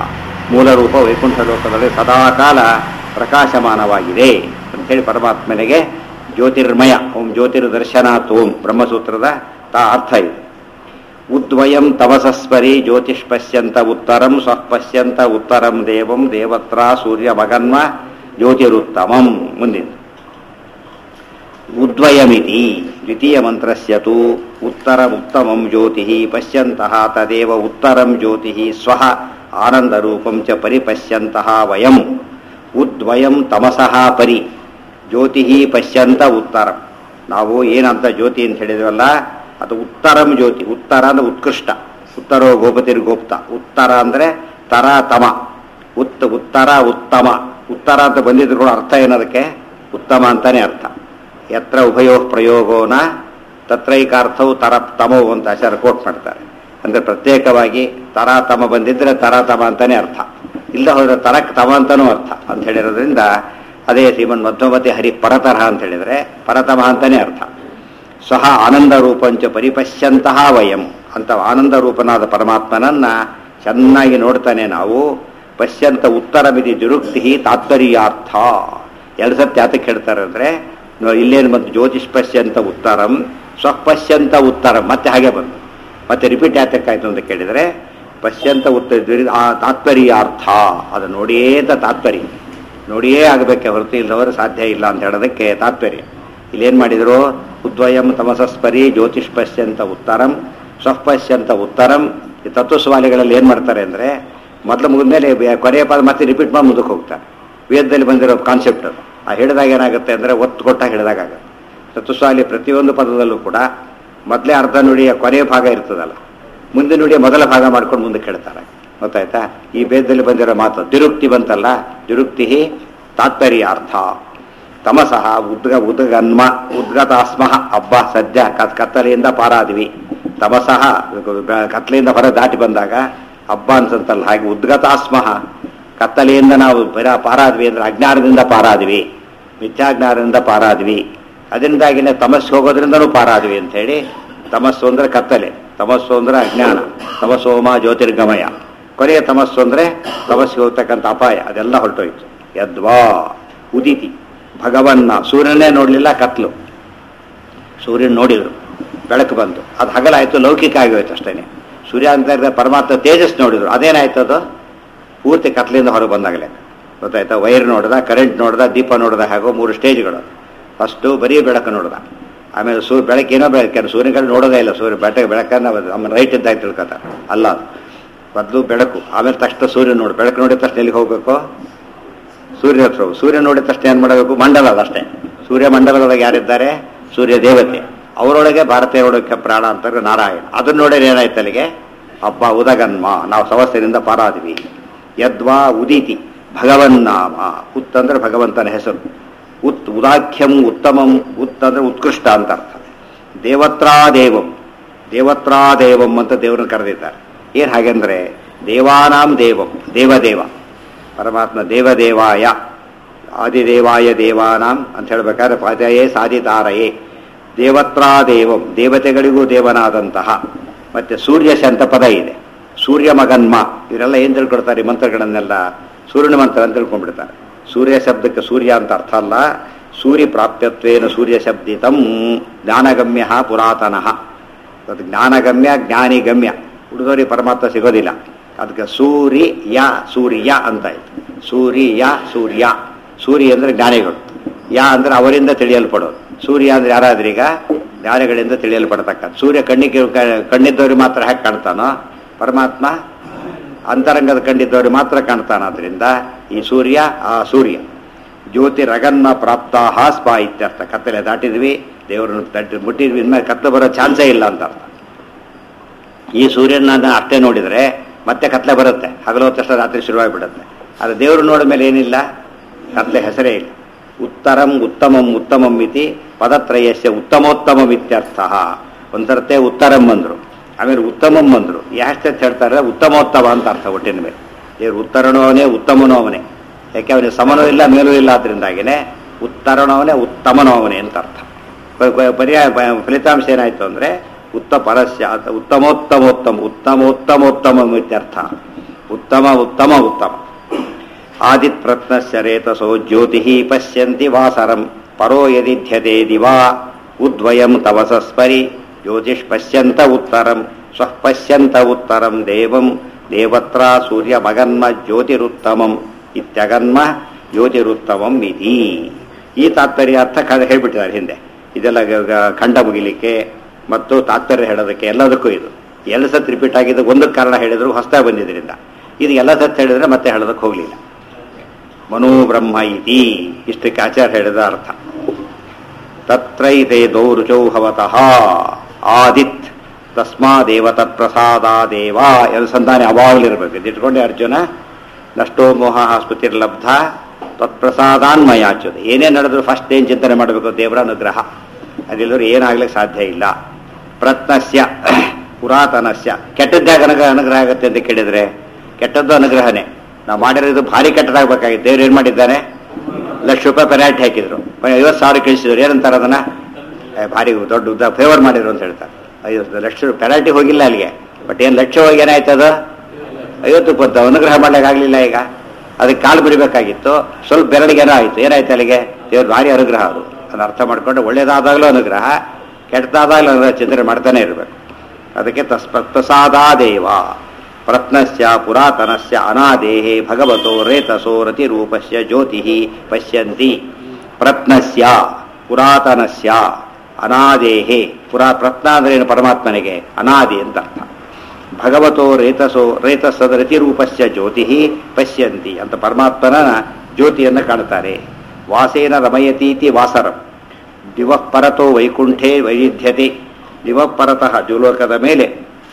ಮೂಲ ರೂಪ ವೈಕುಂಠ ಲೋಕದಲ್ಲಿ ಸದಾಕಾಲ ಪ್ರಕಾಶಮಾನವಾಗಿದೆ ಅಂಥೇಳಿ ಪರಮಾತ್ಮನಿಗೆ ಜ್ಯೋತಿರ್ಮಯ ಓಂ ಜ್ಯೋತಿರ್ದರ್ಶನಾತ್ ಓಂ ಬ್ರಹ್ಮಸೂತ್ರದ ತಾ ಅರ್ಥ ಇದೆ. ಉದ್ವಯಂ ತಮಸಸ್ಪರಿ ಜ್ಯೋತಿಷ್ ಪಶ್ಯಂತ ಉತ್ತರಂ ಸ್ವಃ ಪಶ್ಯಂತ ಉತ್ತರಂ ದೇವಂ ದೇವತ್ರ ಸೂರ್ಯ ಮಗನ್ಮ ಜ್ಯೋತಿರುತ್ತಮಂ. ಮುಂದಿನ ಉದ್ವಯಮಿತಿ ದ್ವಿತೀಯ ಮಂತ್ರಸ್ಯ ತು ಉತ್ತರಮುತ್ತಮಂ ಜ್ಯೋತಿ ಪಶ್ಯಂತಃ ತದೇವ ಉತ್ತರಂ ಜ್ಯೋತಿ ಸ್ವಃ ಆನಂದರೂಪಂ ಚ ಪರಿಪಶ್ಯಂತಃ ವಯಂ ಉದ್ವಯಂ ತಮಸಃ ಪರಿ ಜ್ಯೋತಿ ಪಶ್ಯಂತ ಉತ್ತರಂ. ನಾವು ಏನಂತ ಜ್ಯೋತಿ ಅಂತ ಹೇಳಿದ್ವಲ್ಲ ಅದು ಉತ್ತರಂ ಜ್ಯೋತಿ. ಉತ್ತರ ಅಂದ್ರೆ ಉತ್ಕೃಷ್ಟ, ಉತ್ತರೋ ಗೋಪತಿರ್ ಗೋಪ್ತ. ಉತ್ತರ ಅಂದ್ರೆ ತರ ತಮ, ಉತ್ ಉತ್ತರ ಉತ್ತಮ. ಉತ್ತರ ಅಂತ ಬಂದಿದ್ರು ಕೂಡ ಅರ್ಥ ಏನದಕ್ಕೆ ಉತ್ತಮ ಅಂತಾನೆ ಅರ್ಥ. ಯತ್ರ ಉಭಯೋ ಪ್ರಯೋಗೋನ ತತ್ರೈಕಾರ್ಥವು ತರ ತಮೋ ಅಂತ ಆಚಾರ್ಯ ಕೋಟ್ ಮಾಡ್ತಾರೆ. ಅಂದ್ರೆ ಪ್ರತ್ಯೇಕವಾಗಿ ತರ ತಮ ಬಂದಿದ್ರೆ ತರ ತಮ ಅಂತಾನೆ ಅರ್ಥ, ಇಲ್ಲ ಹೋದ್ರೆ ತರಕ್ ತಮ ಅಂತಾನೂ ಅರ್ಥ ಅಂತ ಹೇಳಿರೋದ್ರಿಂದ ಅದೇ ಶ್ರೀಮನ್ ಮಧ್ವಮತಿ ಹರಿ ಪರತರಹ ಅಂತ ಹೇಳಿದ್ರೆ ಪರತಮ ಅಂತಾನೆ ಅರ್ಥ. ಸ್ವಹ ಆನಂದ ರೂಪಂಚ ಪರಿಪಶ್ಯಂತಹ ವಯಂ ಅಂತ ಆನಂದ ರೂಪನಾದ ಪರಮಾತ್ಮನನ್ನ ಚೆನ್ನಾಗಿ ನೋಡ್ತಾನೆ ನಾವು. ಪಶ್ಯಂತ ಉತ್ತರ ಮಿತಿ ಜುರುಕ್ತಿ ತಾತ್ಪರ್ಯಾರ್ಥ. ಎರಡು ಸತ್ಯ ಯಾತಕ್ಕೆ ಹೇಳ್ತಾರೆ ಅಂದ್ರೆ ಇಲ್ಲೇನು ಬಂತು ಜ್ಯೋತಿಷ್ ಪಶ್ಯಂತ ಉತ್ತರಂ ಸ್ವಃ ಪಶ್ಯಂತ ಉತ್ತರಂ ಮತ್ತೆ ಹಾಗೆ ಬಂತು. ಮತ್ತೆ ರಿಪೀಟ್ ಯಾತಕ್ಕಾಯ್ತು ಅಂತ ಕೇಳಿದರೆ ಪಶ್ಯಂತ ಉತ್ತರ ಆ ತಾತ್ಪರ್ಯಾರ್ಥ ಅದು ನೋಡಿಯೇ ಅಂತ ತಾತ್ಪರ್ಯ, ನೋಡಿಯೇ ಆಗಬೇಕೆ ಹೊರತು ಇಲ್ಲದವರು ಸಾಧ್ಯ ಇಲ್ಲ ಅಂತ ಹೇಳೋದಕ್ಕೆ ತಾತ್ಪರ್ಯ. ಇಲ್ಲೇನು ಮಾಡಿದರು ಉದ್ವಯಂ ತಮಸಸ್ಪರಿ ಜ್ಯೋತಿಷ್ ಪಶ್ಯಂತ ಉತ್ತರಂ ಸ್ವಃ ಪಶ್ಯಂತ ಉತ್ತರಂ. ಈ ತತ್ವಸ್ವಾಲಿಗಳಲ್ಲಿ ಏನು ಮಾಡ್ತಾರೆ ಅಂದರೆ ಮೊದಲು ಮುಗಿದ್ಮೇಲೆ ಕೊನೆಯ ಪದ ಮತ್ತೆ ರಿಪೀಟ್ ಮಾಡಿ ಮುಂದಕ್ಕೆ ಹೋಗ್ತಾರೆ. ವೇದದಲ್ಲಿ ಬಂದಿರೋ ಕಾನ್ಸೆಪ್ಟ್ ಅದು. ಆ ಹೇಳಿದಾಗ ಏನಾಗುತ್ತೆ ಅಂದರೆ ಒತ್ತು ಕೊಟ್ಟಾಗ ಹೇಳಿದಾಗುತ್ತೆ. ತತ್ವಸ್ವಾಲಿ ಪ್ರತಿಯೊಂದು ಪದದಲ್ಲೂ ಕೂಡ ಮೊದಲೇ ಅರ್ಧ ನುಡಿಯ ಕೊನೆಯ ಭಾಗ ಇರ್ತದಲ್ಲ, ಮುಂದೆ ನುಡಿಯ ಮೊದಲ ಭಾಗ ಮಾಡ್ಕೊಂಡು ಮುಂದಕ್ಕೆ ಹೇಳ್ತಾರೆ. ಗೊತ್ತಾಯ್ತಾ? ಈ ವೇದದಲ್ಲಿ ಬಂದಿರೋ ಮಾತು ದಿರುಕ್ತಿ ಬಂತಲ್ಲ, ದಿರುಕ್ತಿ ತಾತ್ಪರ್ಯ ಅರ್ಥ. ತಮಸಃ ಉದ್ಗ ಉದ್ಗನ್ಮ ಉದ್ಗತಾಸ್ಮಃ ಹಬ್ಬ ಸದ್ಯ ಕತ್ತಲೆಯಿಂದ ಪಾರಾದ್ವಿ. ತಮಸಃ ಕತ್ತಲೆಯಿಂದ ಹೊರ ದಾಟಿ ಬಂದಾಗ ಹಬ್ಬ ಅನ್ಸಂತಲ್ಲ, ಹಾಗೆ ಉದ್ಗತಾಸ್ಮಃ ಕತ್ತಲೆಯಿಂದ ನಾವು ಬರ ಪಾರಾದ್ವಿ ಅಂದ್ರೆ ಅಜ್ಞಾನದಿಂದ ಪಾರಾದ್ವಿ, ಮಿಥ್ಯಾಜ್ಞಾನದಿಂದ ಪಾರಾದ್ವಿ. ಅದರಿಂದಾಗಿನೇ ತಮಸ್ಸು ಹೋಗೋದ್ರಿಂದನೂ ಪಾರಾದ್ವಿ ಅಂತ ಹೇಳಿ. ತಮಸ್ಸು ಅಂದ್ರೆ ಕತ್ತಲೆ, ತಮಸ್ಸು ಅಂದ್ರೆ ಅಜ್ಞಾನ, ತಮಸೋಮ ಜ್ಯೋತಿರ್ಗಮಯ. ಕೊನೆಯ ತಮಸ್ಸು ಅಂದ್ರೆ ತಮಸ್ಸಿಗೆ ಹೋಗ್ತಕ್ಕಂಥ ಅಪಾಯ, ಅದೆಲ್ಲ ಹೊರಟೋಯ್ತು. ಯದ್ವಾ ಉದಿತಿ ಭಗವನ್ನ ಸೂರ್ಯನೇ ನೋಡಲಿಲ್ಲ, ಕತ್ಲು. ಸೂರ್ಯನ ನೋಡಿದ್ರು, ಬೆಳಕು ಬಂತು, ಅದು ಹಗಲಾಯ್ತು, ಲೌಕಿಕ ಆಗೋಯ್ತು ಅಷ್ಟೇನೆ. ಸೂರ್ಯ ಅಂತ ಇದ್ದ ಪರಮಾತ್ಮ ತೇಜಸ್ ನೋಡಿದ್ರು, ಅದೇನಾಯ್ತು ಅದು ಪೂರ್ತಿ ಕತ್ಲಿಂದ ಹೊರಗೆ ಬಂದಾಗಲೇ. ಗೊತ್ತಾಯ್ತಾ? ವೈರ್ ನೋಡ್ದ, ಕರೆಂಟ್ ನೋಡ್ದ, ದೀಪ ನೋಡ್ದ, ಹಾಗೋ ಮೂರು ಸ್ಟೇಜ್ಗಳು. ಫಸ್ಟು ಬರೀ ಬೆಳಕು ನೋಡ್ದ, ಆಮೇಲೆ ಸೂರ್ಯ ಬೆಳಕೇನೋ ಬೆಳಕೆ ಸೂರ್ಯಗಳು ನೋಡೋದೇ ಇಲ್ಲ. ಸೂರ್ಯ ಬೆಳಕ ಬೆಳಕನ್ನ ನಮ್ಮ ರೈಟ್ ಇದ್ದಾಗ ತಿಳ್ಕೊತಾರೆ, ಅಲ್ಲ ಅದು ಮೊದಲು ಬೆಳಕು, ಆಮೇಲೆ ತಕ್ಷಣ ಸೂರ್ಯ ನೋಡಿ. ಬೆಳಕು ನೋಡಿದ ತಕ್ಷಣ ಎಲ್ಲಿಗೆ ಹೋಗ್ಬೇಕು? ಸೂರ್ಯ ಹತ್ರ. ಸೂರ್ಯ ನೋಡಿದ ತಕ್ಷಣ ಏನು ಮಾಡಬೇಕು? ಮಂಡಲ ಅದಷ್ಟೇ. ಸೂರ್ಯ ಮಂಡಲದೊಳಗೆ ಯಾರಿದ್ದಾರೆ? ಸೂರ್ಯ ದೇವತೆ. ಅವರೊಳಗೆ ಭಾರತೀಯ ಒಳಗೆ ಪ್ರಾಣ ಅಂತಾರೆ ನಾರಾಯಣ. ಅದನ್ನ ನೋಡಿದ್ರೆ ಏನಾಯ್ತು ಅಲ್ಲಿಗೆ? ಹಬ್ಬ ಉದಗನ್ಮ, ನಾವು ಸಮಸ್ಯೆಯಿಂದ ಪಾರಾದ್ವಿ. ಯದ್ವಾ ಉದಿತಿ ಭಗವನ್ನಾಮ. ಉತ್ ಅಂದ್ರೆ ಭಗವಂತನ ಹೆಸರು. ಉತ್ ಉದಾಖ್ಯಂ ಉತ್ತಮಂ. ಉತ್ ಅಂದ್ರೆ ಉತ್ಕೃಷ್ಟ ಅಂತ ಅರ್ಥ. ದೇವತ್ರಾ ದೇವಂ, ದೇವತ್ರಾ ದೇವಂ ಅಂತ ದೇವರನ್ನು ಕರೆದಿದ್ದಾರೆ. ಏನು ಹಾಗೆಂದ್ರೆ ದೇವಾನಾಂ ದೇವಂ, ದೇವದೇವ ಪರಮಾತ್ಮ. ದೇವದೇವಾಯ ಆದಿದೇವಾಯ ದೇವಾನಾಂ ಅಂತ ಹೇಳ್ಬೇಕಾದ್ರೆ ಪಾದಯೇ ಸಾಧಿತಾರಯೇ. ದೇವತ್ರಾ ದೇವಂ, ದೇವತೆಗಳಿಗೂ ದೇವನಾದಂತಹ. ಮತ್ತೆ ಸೂರ್ಯಶ ಅಂತ ಪದ ಇದೆ. ಸೂರ್ಯ ಮಗನ್ಮ, ಇವರೆಲ್ಲ ಏನು ತಿಳ್ಕೊಡ್ತಾರೆ? ಈ ಮಂತ್ರಗಳನ್ನೆಲ್ಲ ಸೂರ್ಯನ ಮಂತ್ರ ಅಂತ ತಿಳ್ಕೊಂಡ್ಬಿಡ್ತಾರೆ. ಸೂರ್ಯ ಶಬ್ದಕ್ಕೆ ಸೂರ್ಯ ಅಂತ ಅರ್ಥ ಅಲ್ಲ. ಸೂರ್ಯ ಪ್ರಾಪ್ಯತ್ವೇನ ಸೂರ್ಯ ಶಬ್ದಿತಂ ಜ್ಞಾನಗಮ್ಯ ಪುರಾತನಃ. ಅದು ಜ್ಞಾನಗಮ್ಯ ಜ್ಞಾನಿಗಮ್ಯ. ಹುಡುಗರಿಗೆ ಪರಮಾತ್ಮ ಸಿಗೋದಿಲ್ಲ. ಅದಕ್ಕೆ ಸೂರ್ಯ ಸೂರ್ಯ ಅಂತ ಆಯ್ತು. ಸೂರ್ಯ ಸೂರ್ಯ. ಸೂರ್ಯ ಅಂದ್ರೆ ಜ್ಞಾನಿಗಳು, ಯಾ ಅಂದ್ರೆ ಅವರಿಂದ ತಿಳಿಯಲ್ಪಡೋದು. ಸೂರ್ಯ ಅಂದ್ರೆ ಯಾರಾದ್ರೀಗ ಜ್ಞಾನಿಗಳಿಂದ ತಿಳಿಯಲ್ಪಡತಕ್ಕ. ಸೂರ್ಯ ಕಣ್ಣಿಗೆ ಕಣ್ಣಿದ್ದವ್ರಿಗೆ ಮಾತ್ರ ಹೇಗೆ ಕಾಣ್ತಾನೋ ಪರಮಾತ್ಮ ಅಂತರಂಗದ ಕಂಡಿದ್ದವ್ರಿಗೆ ಮಾತ್ರ ಕಾಣ್ತಾನಾದ್ರಿಂದ ಈ ಸೂರ್ಯ ಆ ಸೂರ್ಯ. ಜ್ಯೋತಿರಗನ್ನ ಪ್ರಾಪ್ತಾಹ ಸ್ಪಾ ಇತ್ಯರ್ಥ. ಕತ್ತಲೆ ದಾಟಿದ್ವಿ, ದೇವರನ್ನು ತಟ್ಟಿ ಮುಟ್ಟಿದ್ವಿ, ಇನ್ಮೇಲೆ ಕತ್ತಲೆ ಬರೋ ಚಾನ್ಸೇ ಇಲ್ಲ ಅಂತ ಅರ್ಥ. ಈ ಸೂರ್ಯನ ಅಷ್ಟೇ ನೋಡಿದರೆ ಮತ್ತೆ ಕತ್ಲೆ ಬರುತ್ತೆ, ಹಗಲು ತಕ್ಷಣ ರಾತ್ರಿ ಶುರುವಾಗಿಬಿಡುತ್ತೆ. ಆದರೆ ದೇವರು ನೋಡಿದ ಮೇಲೆ ಏನಿಲ್ಲ, ಕತ್ಲೆ ಹೆಸರೇ ಇಲ್ಲ. ಉತ್ತರಂ ಉತ್ತಮಂ ಉತ್ತಮಂ ಇತಿ ಪದತ್ರಯಸ್ಯ ಉತ್ತಮೋತ್ತಮಂ ಇತ್ಯರ್ಥ. ಒಂದರ್ತೆ ಉತ್ತರಂ ಅಂದರು, ಆಮೇಲೆ ಉತ್ತಮಂ ಅಂದರು. ಯಾಕೆ ಹೇಳ್ತಾರೆ? ಉತ್ತಮೋತ್ತಮ ಅಂತ ಅರ್ಥ ಒಟ್ಟಿನ ಮೇಲೆ. ದೇವರು ಉತ್ತರನೋ ಅವನೇ, ಉತ್ತಮನೋ ಅವನೇ. ಯಾಕೆ ಅವನಿಗೆ ಸಮನೂ ಇಲ್ಲ ಮೇಲೂ ಇಲ್ಲ, ಆದ್ರಿಂದಾಗಿನೇ ಉತ್ತರನೋ ಅವನೇ, ಉತ್ತಮನೋ ಅವನೇ ಅಂತ ಅರ್ಥ. ಪರ್ಯಾಯ ಫಲಿತಾಂಶ ಏನಾಯ್ತು ಅಂದರೆ ಉತ್ತ ಪರಸ್ಯ ಉತ್ತಮೋತ್ತಮೋತ್ತಮ ಉತ್ತಮೋತ್ತಮೋತ್ತಮ ಇತ್ಯರ್ಥ. ಉತ್ತಮ ಉತ್ತಮ ಉತ್ತಮ. ಆದಿತ್ ಪ್ರತ್ನಸ್ಯ ರೇತಸೋ ಜ್ಯೋತಿ ಪಶ್ಯಂತಿ ವಾಸರಂ ಪರೋ ಯದಿಧ್ಯತೆ ದಿವಾ ಉದ್ವಯಂ ತವಸಸ್ಪರಿ ಜ್ಯೋತಿಷ್ ಪಶ್ಯಂತ ಉತ್ತರಂ ಸ್ವಃ ಪಶ್ಯಂತ ಉತ್ತರಂ ದೇವಂ ದೇವತ್ರ ಸೂರ್ಯ ಮಗನ್ಮ ಜ್ಯೋತಿರುತ್ತಮಂ ಇತ್ಯಗನ್ಮ ಜ್ಯೋತಿರುತ್ತಮಂ ಇತಿ. ಈ ತಾತ್ಪರ್ಯ ಅರ್ಥ ಹೇಳ್ಬಿಟ್ಟಿದ್ದಾರೆ ಹಿಂದೆ. ಇದೆಲ್ಲ ಖಂಡ ಮುಗಿಲಿಕ್ಕೆ ಮತ್ತು ತಾತ್ಪರ್ಯ ಹೇಳೋದಕ್ಕೆ ಎಲ್ಲದಕ್ಕೂ ಇದು ಎಲ್ಲ ಸತ್ ರಿಪೀಟ್ ಆಗಿದ್ದು ಒಂದಕ್ಕೆ ಕಾರಣ ಹೇಳಿದ್ರು ಹೊಸದಾಗಿ ಬಂದಿದ್ದರಿಂದ. ಇದು ಎಲ್ಲ ಸತ್ ಹೇಳಿದ್ರೆ ಮತ್ತೆ ಹೇಳೋದಕ್ಕೆ ಹೋಗಲಿಲ್ಲ. ಮನೋಬ್ರಹ್ಮ ಇತಿ ಇಷ್ಟಕ್ಕೆ ಆಚಾರ್ಯ ಹೇಳಿದ ಅರ್ಥ. ತತ್ರೈತೆ ದೌರುಚೌ ಭವತಃ ಆದಿತ್ ತಸ್ಮಾದೇವ ತತ್ಪ್ರಸಾದಾದೇವ ಅನುಸಂಧಾನ ಅವಾಗಲಿರ್ಬೇಕು. ಇದಿಟ್ಕೊಂಡೆ ಅರ್ಜುನ ನಷ್ಟೋ ಮೋಹ ಸ್ಮೃತಿರ್ಲಬ್ಧ ತತ್ಪ್ರಸಾದಾನ್ಮಯಾಚುದು. ಏನೇನು ನಡೆದ್ರು ಫಸ್ಟ್ ಏನು ಚಿಂತನೆ ಮಾಡಬೇಕು? ದೇವರ ಅನುಗ್ರಹ. ಅದಿಲ್ಲರೂ ಏನಾಗ್ಲಿಕ್ಕೆ ಸಾಧ್ಯ ಇಲ್ಲ. ಪ್ರತ್ನಸ್ಯ ಪುರಾತನಸ್ಯ ಕೆಟ್ಟದ್ದಾಗ ಅನುಗ್ರಹ ಅನುಗ್ರಹ ಆಗುತ್ತೆ ಅಂತ ಕೇಳಿದ್ರೆ ಕೆಟ್ಟದ್ದು ಅನುಗ್ರಹನೇ. ನಾವು ಮಾಡಿರೋದು ಭಾರಿ ಕೆಟ್ಟದಾಗಬೇಕಾಗಿತ್ತು. ದೇವ್ರು ಏನು ಮಾಡಿದ್ದಾನೆ? ಲಕ್ಷ ರೂಪಾಯಿ ಪೆನಾಲ್ಟಿ ಹಾಕಿದ್ರು, ಐವತ್ತು ಸಾವಿರ ಕಳಿಸಿದ್ರು. ಏನಂತಾರೆ ಅದನ್ನ? ಭಾರಿ ದೊಡ್ಡ ಉದ್ದ ಫೇವರ್ ಮಾಡಿದ್ರು ಅಂತ ಹೇಳ್ತಾರೆ. ಐವತ್ತು ಲಕ್ಷ ಪೆನಾಲ್ಟಿ ಹೋಗಿಲ್ಲ ಅಲ್ಲಿಗೆ, ಬಟ್ ಏನು ಲಕ್ಷ ಹೋಗಿ ಏನಾಯ್ತದ? ಐವತ್ತು ಪಂತ ಅನುಗ್ರಹ ಮಾಡ್ಲಿಕ್ಕಾಗಲಿಲ್ಲ. ಈಗ ಅದಕ್ಕೆ ಕಾಲು ಬಿಡಬೇಕಾಗಿತ್ತು, ಸ್ವಲ್ಪ ಬೆರಳಿಗೆ ಏನೋ ಆಯಿತು. ಏನಾಯ್ತು ಅಲ್ಲಿಗೆ? ದೇವ್ರು ಭಾರಿ ಅನುಗ್ರಹ. ಅದು ಅದನ್ನು ಅರ್ಥ ಮಾಡ್ಕೊಂಡು ಒಳ್ಳೇದಾದಾಗಲೂ ಅನುಗ್ರಹ, ಕೆಟ್ಟದಾದಾಗಲೂ ಅನುಗ್ರಹ ಚಿಂತನೆ ಮಾಡ್ತಾನೆ ಇರಬೇಕು. ಅದಕ್ಕೆ ತತ್ಪ್ರಸಾದಾದೇವ ಪ್ರತ್ನಸ್ಯ ಪುರಾತನಸ್ಯ ಅನಾದೇಹೇ ಭಗವತೋ ರೇತಸೋ ರತಿರೂಪಸ್ಯ ಜ್ಯೋತಿ ಪಶ್ಯಂತಿ. ಪ್ರತ್ನಸ್ಯ ಪುರಾತನಸ್ಯ ಅನಾದೇಹೇ. ಪುರಾ ಪ್ರತ್ನ ಅಂದ್ರೆ ಏನು? ಪರಮಾತ್ಮನಿಗೆ ಅನಾದಿ ಅಂತ ಅರ್ಥ. ಭಗವತೋ ರೇತಸೋ ರೇತಸ್ಸದ ರತಿರೂಪಸ್ಯ ಜ್ಯೋತಿ ಪಶ್ಯಂತಿ ಅಂತ ಪರಮಾತ್ಮನ ಜ್ಯೋತಿಯನ್ನು ಕಾಣ್ತಾರೆ. ವಾಸೇನ ರಮಯತೀತಿ ವಾಸರಂ ದಿವಃ ಪರತೋ ವೈಕುಂಠೇ ವೈವಿಧ್ಯತೆ. ದಿವಃ ಪರತಃ ದ್ಯುಲೋಕದ ಮೇಲೆ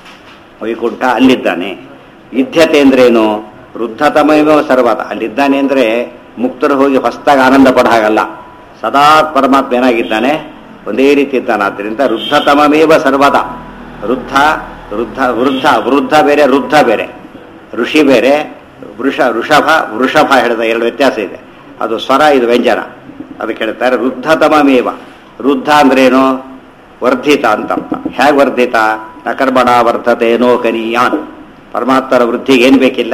ವೈಕುಂಠ ಅಲ್ಲಿದ್ದಾನೆ. ವಿದ್ಯತೆ ಅಂದ್ರೇನು? ವೃದ್ಧತಮೇವ ಸರ್ವತ. ಅಲ್ಲಿದ್ದಾನೆ ಅಂದ್ರೆ ಮುಕ್ತರು ಹೋಗಿ ಹೊಸದಾಗಿ ಆನಂದ ಪಡ ಹಾಗಲ್ಲ. ಸದಾ ಪರಮಾತ್ಮ ಏನಾಗಿದ್ದಾನೆ? ಒಂದೇ ರೀತಿ ಇದ್ದಾನೆ. ಆದ್ದರಿಂದ ವೃದ್ಧತಮೇವ ಸರ್ವದ. ವೃದ್ಧ ವೃದ್ಧ ವೃದ್ಧ ವೃದ್ಧ ಬೇರೆ, ವೃದ್ಧ ಬೇರೆ, ಋಷಿ ಬೇರೆ, ವೃಷ ವೃಷಭ ವೃಷಭ ಹೇಳಿದ ಎರಡು ವ್ಯತ್ಯಾಸ ಇದೆ. ಅದು ಸ್ವರ, ಇದು ವ್ಯಂಜನ. ಅದಕ್ಕೆ ಹೇಳ್ತಾರೆ ವೃದ್ಧತಮೇವ. ವೃದ್ಧ ಅಂದ್ರೇನು? ವರ್ಧಿತ ಅಂತ ಅರ್ಥ. ಹೇಗೆ ವರ್ಧಿತ? ನಕರ್ಮಣ ವರ್ಧತೇನೋ ಕನೀಯಾನ್. ಪರಮಾತ್ಮರ ವೃದ್ಧಿಗೆ ಏನು ಬೇಕಿಲ್ಲ?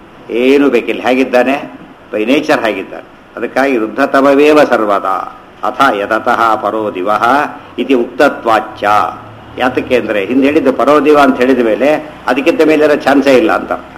ಏನು ಬೇಕಿಲ್ಲ. ಹೇಗಿದ್ದಾನೆ? ಬೈ ನೇಚರ್ ಹೇಗಿದ್ದಾನೆ. ಅದಕ್ಕಾಗಿ ವೃದ್ಧತಮವೇವ ಸರ್ವದ. ಅಥ ಯತತಃ ಪರೋ ದಿವಃ ಇತಿ ಉಕ್ತತ್ವಾಚ್ಯ. ಯಾತಕ್ಕೆ ಅಂದರೆ ಹಿಂದೆ ಹೇಳಿದ್ದು ಪರೋದಿವ ಅಂತ ಹೇಳಿದ ಮೇಲೆ ಅದಕ್ಕಿಂತ ಮೇಲೆ ಚಾನ್ಸೇ ಇಲ್ಲ ಅಂತ ಅರ್ಥ.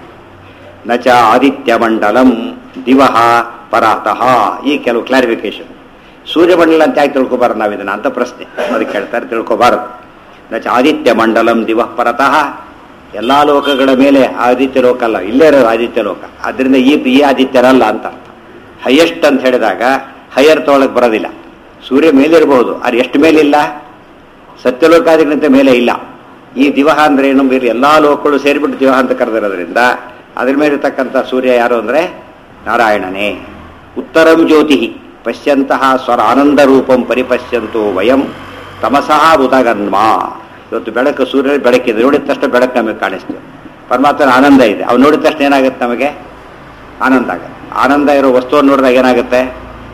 ನಚ ಆದಿತ್ಯ ಮಂಡಲಂ ದಿವಃ ಪರತಃ. ಈ ಕೆಲವು ಕ್ಲಾರಿಫಿಕೇಶನ್. ಸೂರ್ಯಮಂಡಲ ಅಂತ ಯಾಕೆ ತಿಳ್ಕೊಬಾರದು ನಾವು ಇದನ್ನ ಅಂತ ಪ್ರಶ್ನೆ. ಅದಕ್ಕೆ ಹೇಳ್ತಾರೆ ತಿಳ್ಕೊಬಾರದು. ನಚ ಆದಿತ್ಯ ಮಂಡಲಂ ದಿವಃ ಪರತಃ. ಎಲ್ಲಾ ಲೋಕಗಳ ಮೇಲೆ ಆದಿತ್ಯ ಲೋಕ ಅಲ್ಲ, ಇಲ್ಲೇ ಇರೋದು ಆದಿತ್ಯ ಲೋಕ. ಅದರಿಂದ ಈ ಈ ಆದಿತ್ಯರಲ್ಲ ಅಂತ ಅರ್ಥ. ಹೈಯೆಸ್ಟ್ ಅಂತ ಹೇಳಿದಾಗ ಹೈಯರ್ ತೊಗೊಳಕ್ ಬರೋದಿಲ್ಲ. ಸೂರ್ಯ ಮೇಲಿರಬಹುದು, ಅದು ಎಷ್ಟು ಮೇಲಿಲ್ಲ? ಸತ್ಯಲೋಕಾದಿಗಳಿಂದ ಮೇಲೆ ಇಲ್ಲ. ಈ ದಿವಹ ಅಂದ್ರೆ ಏನು? ಬೇರೆ ಎಲ್ಲಾ ಲೋಕಗಳು ಸೇರಿಬಿಟ್ಟು ದಿವಹ ಅಂತ ಕರೆದಿರೋದ್ರಿಂದ ಅದ್ರ ಮೇಲಿರ್ತಕ್ಕಂಥ ಸೂರ್ಯ ಯಾರು ಅಂದ್ರೆ ನಾರಾಯಣನೇ. ಉತ್ತರಂ ಜ್ಯೋತಿ ಪಶ್ಯಂತಹ ಸ್ವರ ಆನಂದ ರೂಪಂ ಪರಿಪಶ್ಯಂತೋ ವಯಂ ತಮಸಃ ಉದಗನ್ಮ. ಇವತ್ತು ಬೆಳಕು, ಸೂರ್ಯ ಬೆಳಕಿದೆ, ನೋಡಿದ ತಕ್ಷಣ ಬೆಳಕು ನಮಗೆ ಕಾಣಿಸ್ತೇವೆ. ಪರಮಾತ್ಮನ ಆನಂದ ಇದೆ, ಅವ್ನು ನೋಡಿದ ತಕ್ಷಣ ಏನಾಗುತ್ತೆ? ನಮಗೆ ಆನಂದ ಆಗುತ್ತೆ. ಆನಂದ ಇರೋ ವಸ್ತುವನ್ನು ನೋಡಿದಾಗ ಏನಾಗುತ್ತೆ?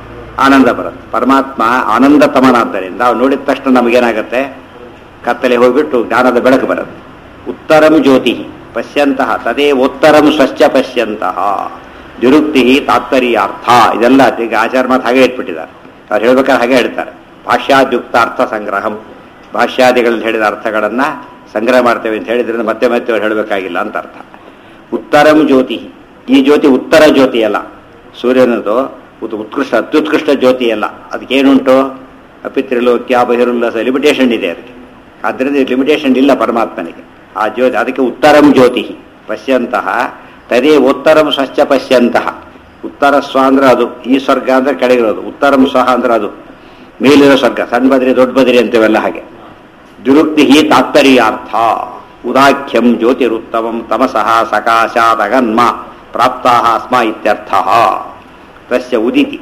ಆನಂದ ಬರುತ್ತೆ. ಪರಮಾತ್ಮ ಆನಂದ ತಮನಾದ್ದರಿಂದ ಅವ್ನು ನೋಡಿದ ತಕ್ಷಣ ನಮಗೇನಾಗುತ್ತೆ? ಕತ್ತಲೆ ಹೋಗ್ಬಿಟ್ಟು ಜ್ಞಾನದ ಬೆಳಕು ಬರುತ್ತೆ. ಉತ್ತರಂ ಜ್ಯೋತಿ ಪಶ್ಯಂತಹ ತದೇ ಉತ್ತರಂ ಸ್ವಚ್ಛ ಪಶ್ಯಂತಹ. ದುರುಕ್ತಿ ತಾತ್ಪರ್ಯಾರ್ಥ. ಇದೆಲ್ಲ ಈಗ ಆಚಾರ ಮಾತು ಹಾಗೆ ಇಟ್ಬಿಟ್ಟಿದ್ದಾರೆ. ಅವ್ರು ಹೇಳ್ಬೇಕಾದ್ರೆ ಹಾಗೆ ಹೇಳ್ತಾರೆ. ಭಾಷ್ಯಾದ್ಯುಕ್ತ ಅರ್ಥ ಸಂಗ್ರಹಂ. ಭಾಷ್ಯಾದಿಗಳಲ್ಲಿ ಹೇಳಿದ ಅರ್ಥಗಳನ್ನ ಸಂಗ್ರಹ ಮಾಡ್ತೇವೆ ಅಂತ ಹೇಳಿದ್ರಿಂದ ಮತ್ತೆ ಮತ್ತೆ ಅವ್ರು ಹೇಳಬೇಕಾಗಿಲ್ಲ ಅಂತ ಅರ್ಥ. ಉತ್ತರಂ ಜ್ಯೋತಿ. ಈ ಜ್ಯೋತಿ ಉತ್ತರ ಜ್ಯೋತಿ ಅಲ್ಲ. ಸೂರ್ಯನದು ಉತ್ಕೃಷ್ಟ ಅತ್ಯುತ್ಕೃಷ್ಟ ಜ್ಯೋತಿ ಅಲ್ಲ. ಅದಕ್ಕೇನುಂಟು? ಅಪಿತ್ರಿಲೋಕ್ಯ ಬಹಿರುಲ್ಲಸ ಲಿಮಿಟೇಷನ್ ಇದೆ ಅದಕ್ಕೆ. ಆದ್ದರಿಂದ ಲಿಮಿಟೇಷನ್ ಇಲ್ಲ ಪರಮಾತ್ಮನಿಗೆ ಆ ಜ್ಯೋತಿ. ಅದಕ್ಕೆ ಉತ್ತರಂ ಜ್ಯೋತಿ ಪಶ್ಯಂತಹ ತದೇ ಉತ್ತರಂ ಸ್ವಚ್ಛ ಪಶ್ಯಂತಹ. ಉತ್ತರ ಸ್ವ ಅಂದ್ರೆ ಅದು, ಈ ಸ್ವರ್ಗ ಅಂದ್ರೆ ಕೆಳಗಿರೋದು. ಉತ್ತರಂ ಸ್ವಹ ಅಂದ್ರೆ ಅದು ಮೇಲಿರೋ ಸ್ವರ್ಗ. ಸಣ್ಣ ಬದ್ರಿ ದೊಡ್ಡ ಬದ್ರಿ ಅಂತೇವೆಲ್ಲ ಹಾಗೆ. ದುರುಕ್ತಿ ತಾತ್ಪರ್ಯಾರ್ಥ. ಉದಾಖ್ಯಂ ಜ್ಯೋತಿರುತ್ತಮಂ ತಮಸಃ ಸಕಾಶಾದಗನ್ಮ ಪ್ರಾಪ್ತಾಃ ಸ್ಮ ಇತ್ಯರ್ಥ. ತಸ್ಯ ಉದಿತಿ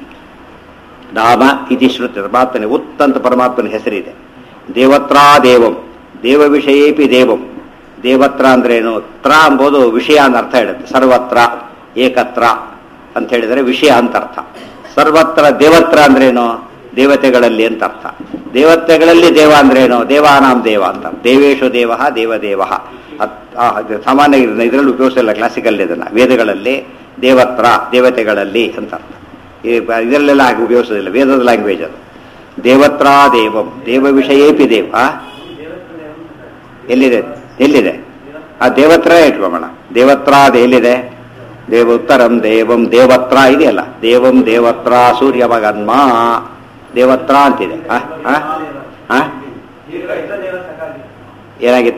ನಾಮ ಇತಿ ಶ್ರುತಿ. ಪರಮಾತ್ಮನ ಉತ್ ಅಂತ ಪರಮಾತ್ಮನ ಹೆಸರಿದೆ. ದೇವತ್ರಾ ದೇವಂ, ದೇವ ವಿಷಯೇಪಿ ದೇವಂ. ದೇವತ್ರ ಅಂದ್ರೇನು? ತ್ರ ಎಂಬುದು ವಿಷಯ ಅಂತ ಅರ್ಥ ಹೇಳುತ್ತೆ. ಸರ್ವತ್ರ ಏಕತ್ರ ಅಂತ ಹೇಳಿದರೆ ವಿಷಯ ಅಂತ ಅರ್ಥ. ಸರ್ವತ್ರ ದೇವತ್ರ ಅಂದ್ರೇನು? ದೇವತೆಗಳಲ್ಲಿ ಅಂತ ಅರ್ಥ. ದೇವತೆಗಳಲ್ಲಿ ದೇವ ಅಂದ್ರೇನು? ದೇವಾನಾಂ ದೇವ ಅಂತ. ದೇವೇಶು ದೇವ ದೇವದೇವ. ಸಾಮಾನ್ಯ ಇದರಲ್ಲಿ ಉಪಯೋಗಿಸಲ್ಲ ಕ್ಲಾಸಿಕಲ್ ಇದನ್ನು. ವೇದಗಳಲ್ಲಿ ದೇವತ್ರ ದೇವತೆಗಳಲ್ಲಿ ಅಂತ ಅರ್ಥ. ಇದರಲ್ಲೆಲ್ಲ ಹಾಗೆ ಉಪಯೋಗಿಸೋದಿಲ್ಲ, ವೇದದ ಲ್ಯಾಂಗ್ವೇಜ್ ಅದು. ದೇವತ್ರ ದೇವಂ ದೇವ ವಿಷಯೇಪಿ ದೇವ. ಎಲ್ಲಿದೆ ಎಲ್ಲಿದೆ ಆ ದೇವತ್ರ ಇಟ್ಕೋಣ. ದೇವತ್ರ ಅದು ಎಲ್ಲಿದೆ? ದೇವ ಉತ್ತರಂ ದೇವಂ ದೇವತ್ರ ಇದೆಯಲ್ಲ, ದೇವಂ ದೇವತ್ರ ಸೂರ್ಯಮಗನ್ಮ ದೇವತ್ರ ಅಂತಿದೆ. ಏನಾಗಿತ್ತ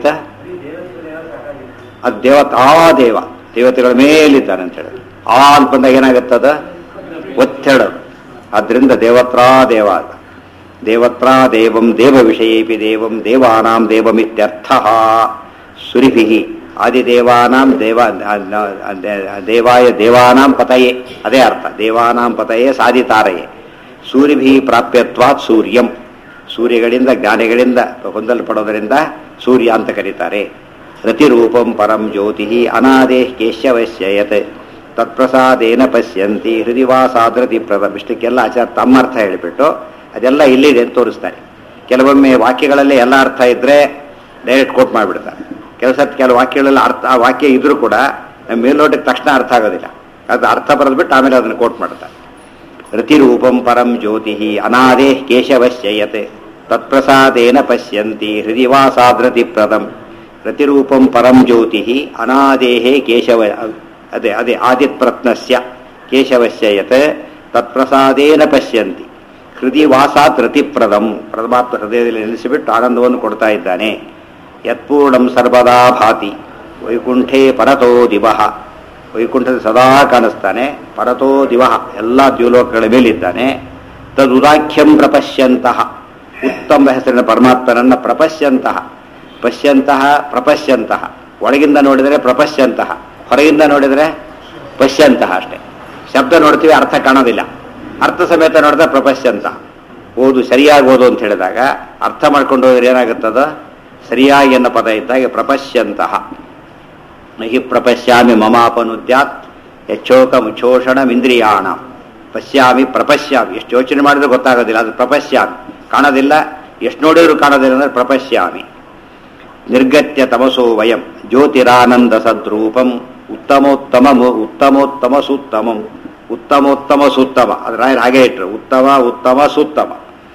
ಅದು ದೇವತ್ ಆ ದೇವ ದೇವತೆಗಳ ಮೇಲಿದ್ದಾನೆ ಅಂತ ಹೇಳಿದ್ರು. ಆ ಅಂತ ಬಂದಾಗ ಏನಾಗುತ್ತದ ಒತ್ತೆಡೋದು. ಆದ್ರಿಂದ ದೇವತ್ರ ದೇವ ದೇವತ್ರ ದೇವಂ ದೇವ ವಿಷಯೇಪಿ ದೇವಂ ದೇವಾನಾಂ ದೇವಮಿತ್ಯರ್ಥ. ಸುರಿಭಿ ಆದಿದೇವಾನಾಂ ದೇವ ದೇವಾಯ ದೇವಾನಾಂ ಪತಯೇ ಅದೇ ಅರ್ಥ. ದೇವಾನಾಂ ಪತಯೇ ಸಾಧಿತಾರಯೇ ಸೂರಿಭಿ ಪ್ರಾಪ್ಯತ್ವಾತ್ ಸೂರ್ಯಂ ಸೂರ್ಯಗಳಿಂದ ಜ್ಞಾನಿಗಳಿಂದ ಹೊಂದಲ್ಪಡೋದರಿಂದ ಸೂರ್ಯ ಅಂತ ಕರೀತಾರೆ. ರತಿರೂಪಂ ಪರಂ ಜ್ಯೋತಿ ಅನಾದೇ ಕೇಶವಶ್ಯಯತ್ ತತ್ಪ್ರಸಾದೇನ ಪಶ್ಯಂತಿ ಹೃದಿವಾಸಾದ್ರತಿ ಪ್ರದಂ. ಇಷ್ಟಕ್ಕೆಲ್ಲ ಆಚಾರ ತಮ್ಮ ಅರ್ಥ ಹೇಳಿಬಿಟ್ಟು ಅದೆಲ್ಲ ಇಲ್ಲಿದೆ ಅಂತ ತೋರಿಸ್ತಾರೆ. ಕೆಲವೊಮ್ಮೆ ವಾಕ್ಯಗಳಲ್ಲೇ ಎಲ್ಲ ಅರ್ಥ ಇದ್ರೆ ಡೈರೆಕ್ಟ್ ಕೋಟ್ ಮಾಡಿಬಿಡ್ತಾರೆ. ಕೆಲಸ ಕೆಲವು ವಾಕ್ಯಗಳೆಲ್ಲ ಅರ್ಥ ಆ ವಾಕ್ಯ ಇದ್ರೂ ಕೂಡ ನಮ್ಮ ಮೇಲ್ನೋಟಕ್ಕೆ ತಕ್ಷಣ ಅರ್ಥ ಆಗೋದಿಲ್ಲ. ಅದು ಅರ್ಥ ಬರೆದ್ಬಿಟ್ಟು ಆಮೇಲೆ ಅದನ್ನು ಕೋಟ್ ಮಾಡ್ತಾರೆ. ರತಿರೂಪಂ ಪರಂ ಜ್ಯೋತಿ ಅನಾದೇ ಕೇಶವಶ್ಯಯತೆ ತತ್ಪ್ರಸಾದೇನ ಪಶ್ಯಂತಿ ಹೃದಿವಾಸಾದ್ರತಿ ಪ್ರದಂ. ರತಿರೂಪಂ ಪರಂ ಜ್ಯೋತಿ ಅನಾದೇಹೇ ಕೇಶವ ಅದೇ ಅದೇ ಆದಿತ್ಪ್ರತ್ನಸ್ಯ ಕೇಶವಶ್ಯಯತೆ ತತ್ಪ್ರಸಾದೇನ ಪಶ್ಯಂತಿ ಹೃದಿವಾಸಾತ್ ರತಿಪ್ರದಂ. ಪರಮಾತ್ಮ ಹೃದಯದಲ್ಲಿ ನೆಲೆಸಿಬಿಟ್ಟು ಆನಂದವನ್ನು ಕೊಡ್ತಾ ಇದ್ದಾನೆ. ಯತ್ಪೂರ್ಣಂ ಸರ್ವದಾ ಭಾತಿ ವೈಕುಂಠೇ ಪರತೋ ದಿವಹ. ವೈಕುಂಠದಲ್ಲಿ ಸದಾ ಕಾಣಿಸ್ತಾನೆ. ಪರತೋ ದಿವಹ ಎಲ್ಲ ದ್ಯುಲೋಕಗಳ ಮೇಲಿದ್ದಾನೆ. ತದುದಾಖ್ಯಂ ಪ್ರಪಶ್ಯಂತಹ ಉತ್ತಮ ಹೆಸರಿನ ಪರಮಾತ್ಮನನ್ನ ಪ್ರಪಶ್ಯಂತಹ ಪಶ್ಯಂತಹ ಪ್ರಪಶ್ಯಂತಹ. ಒಳಗಿಂದ ನೋಡಿದರೆ ಪ್ರಪಶ್ಯಂತಹ, ಹೊರಗಿಂದ ನೋಡಿದರೆ ಪಶ್ಯಂತಹ ಅಷ್ಟೇ. ಶಬ್ದ ನೋಡ್ತೀವಿ, ಅರ್ಥ ಕಾಣೋದಿಲ್ಲ. ಅರ್ಥ ಸಮೇತ ನೋಡಿದ್ರೆ ಪ್ರಪಶ್ಯಂತಹ. ಓದು ಸರಿಯಾಗಿ ಓದು ಅಂತ ಹೇಳಿದಾಗ ಅರ್ಥ ಮಾಡ್ಕೊಂಡು ಹೋದ್ರೆ ಏನಾಗುತ್ತದ? ಸರಿಯಾಗಿ ಎನ್ನ ಪದ ಇದ್ದಾಗ ಪ್ರಪಶ್ಯಂತಹ. ನಹಿ ಪ್ರಪಶ್ಯಾಮಿ ಮಮಾಪನುದ್ಯಾತ್ ಯಚ್ಚೋಕ ಮುಚೋಷಣಮಿಂದ್ರಿಯಾಣ. ಪಶ್ಯಾಮಿ ಪ್ರಪಶ್ಯಾಮಿ. ಎಷ್ಟು ಯೋಚನೆ ಮಾಡಿದ್ರೆ ಗೊತ್ತಾಗೋದಿಲ್ಲ, ಅದು ಪ್ರಪಶ್ಯಾಮಿ. ಕಾಣೋದಿಲ್ಲ, ಎಷ್ಟು ನೋಡಿದ್ರು ಕಾಣೋದಿಲ್ಲ ಅಂದ್ರೆ ಪ್ರಪಶ್ಯಾಮಿ. ನಿರ್ಗತ್ಯ ತಮಸೋ ವಯಂ ಜ್ಯೋತಿರಾನಂದ ಸದ್ರೂಪಂ ಉತ್ತಮೋತ್ತಮ ಉತ್ತಮೋತ್ತಮ ಸುತ್ತಮಂ. ಉತ್ತಮೋತ್ತಮ ಸುತ್ತಮ ಅದ್ರ ಹಾಗೆ ಇಟ್ರು. ಉತ್ತಮ ಉತ್ತಮ ಸುತ್ತಮ.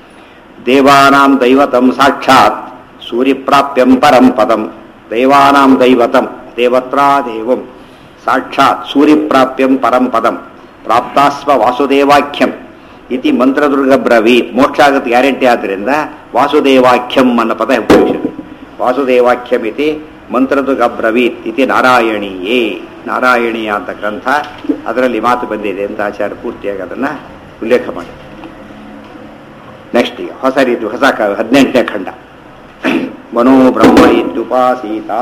ದೇವಾನಾಂ ದೈವತಂ ಸಾಕ್ಷಾತ್ ಸೂರ್ಯಪ್ರಾಪ್ಯಂ ಪರಂ ಪದಂ. ದೈವಾನಾಂ ದೈವತಂ ದೇವತ್ರಾ ದೇವಂ ಸಾಕ್ಷಾತ್ ಸೂರ್ಯಪ್ರಾಪ್ಯಂ ಪರಂ ಪದಂ ಪ್ರಾಪ್ತಾಸ್ವ ವಾಸುದೇವಾಖ್ಯಂ ಇತಿ ಮಂತ್ರದುರ್ಗ ಬ್ರವೀತ್. ಮೋಕ್ಷ ಆಗುತ್ತೆ ಗ್ಯಾರಂಟಿ ಆದ್ದರಿಂದ ವಾಸುದೇವಾಖ್ಯಂ ಅನ್ನೋ ಪದ ಉಪಯೋಗಿಸಿದೆ. ವಾಸುದೇವಾಖ್ಯಂ ಇತಿ ಮಂತ್ರದುರ್ಗ ಬ್ರವೀತ್ ಇತಿ ನಾರಾಯಣೀಯೇ. ನಾರಾಯಣೀಯ ಅಂತ ಗ್ರಂಥ, ಅದರಲ್ಲಿ ಮಾತು ಬಂದಿದೆ ಅಂತ ಆಚಾರ್ಯ ಪೂರ್ತಿಯಾಗಿ ಅದನ್ನು ಉಲ್ಲೇಖ ಮಾಡಿ. ನೆಕ್ಸ್ಟ್ ಈಗ ಹೊಸ ರೀತಿ ಹೊಸ ಕಾವ್ಯ ಹದಿನೆಂಟನೇ ಖಂಡ. ಮನೋ ಬ್ರಹ್ಮ ಇತ್ಯುಪಾಸೀತಾ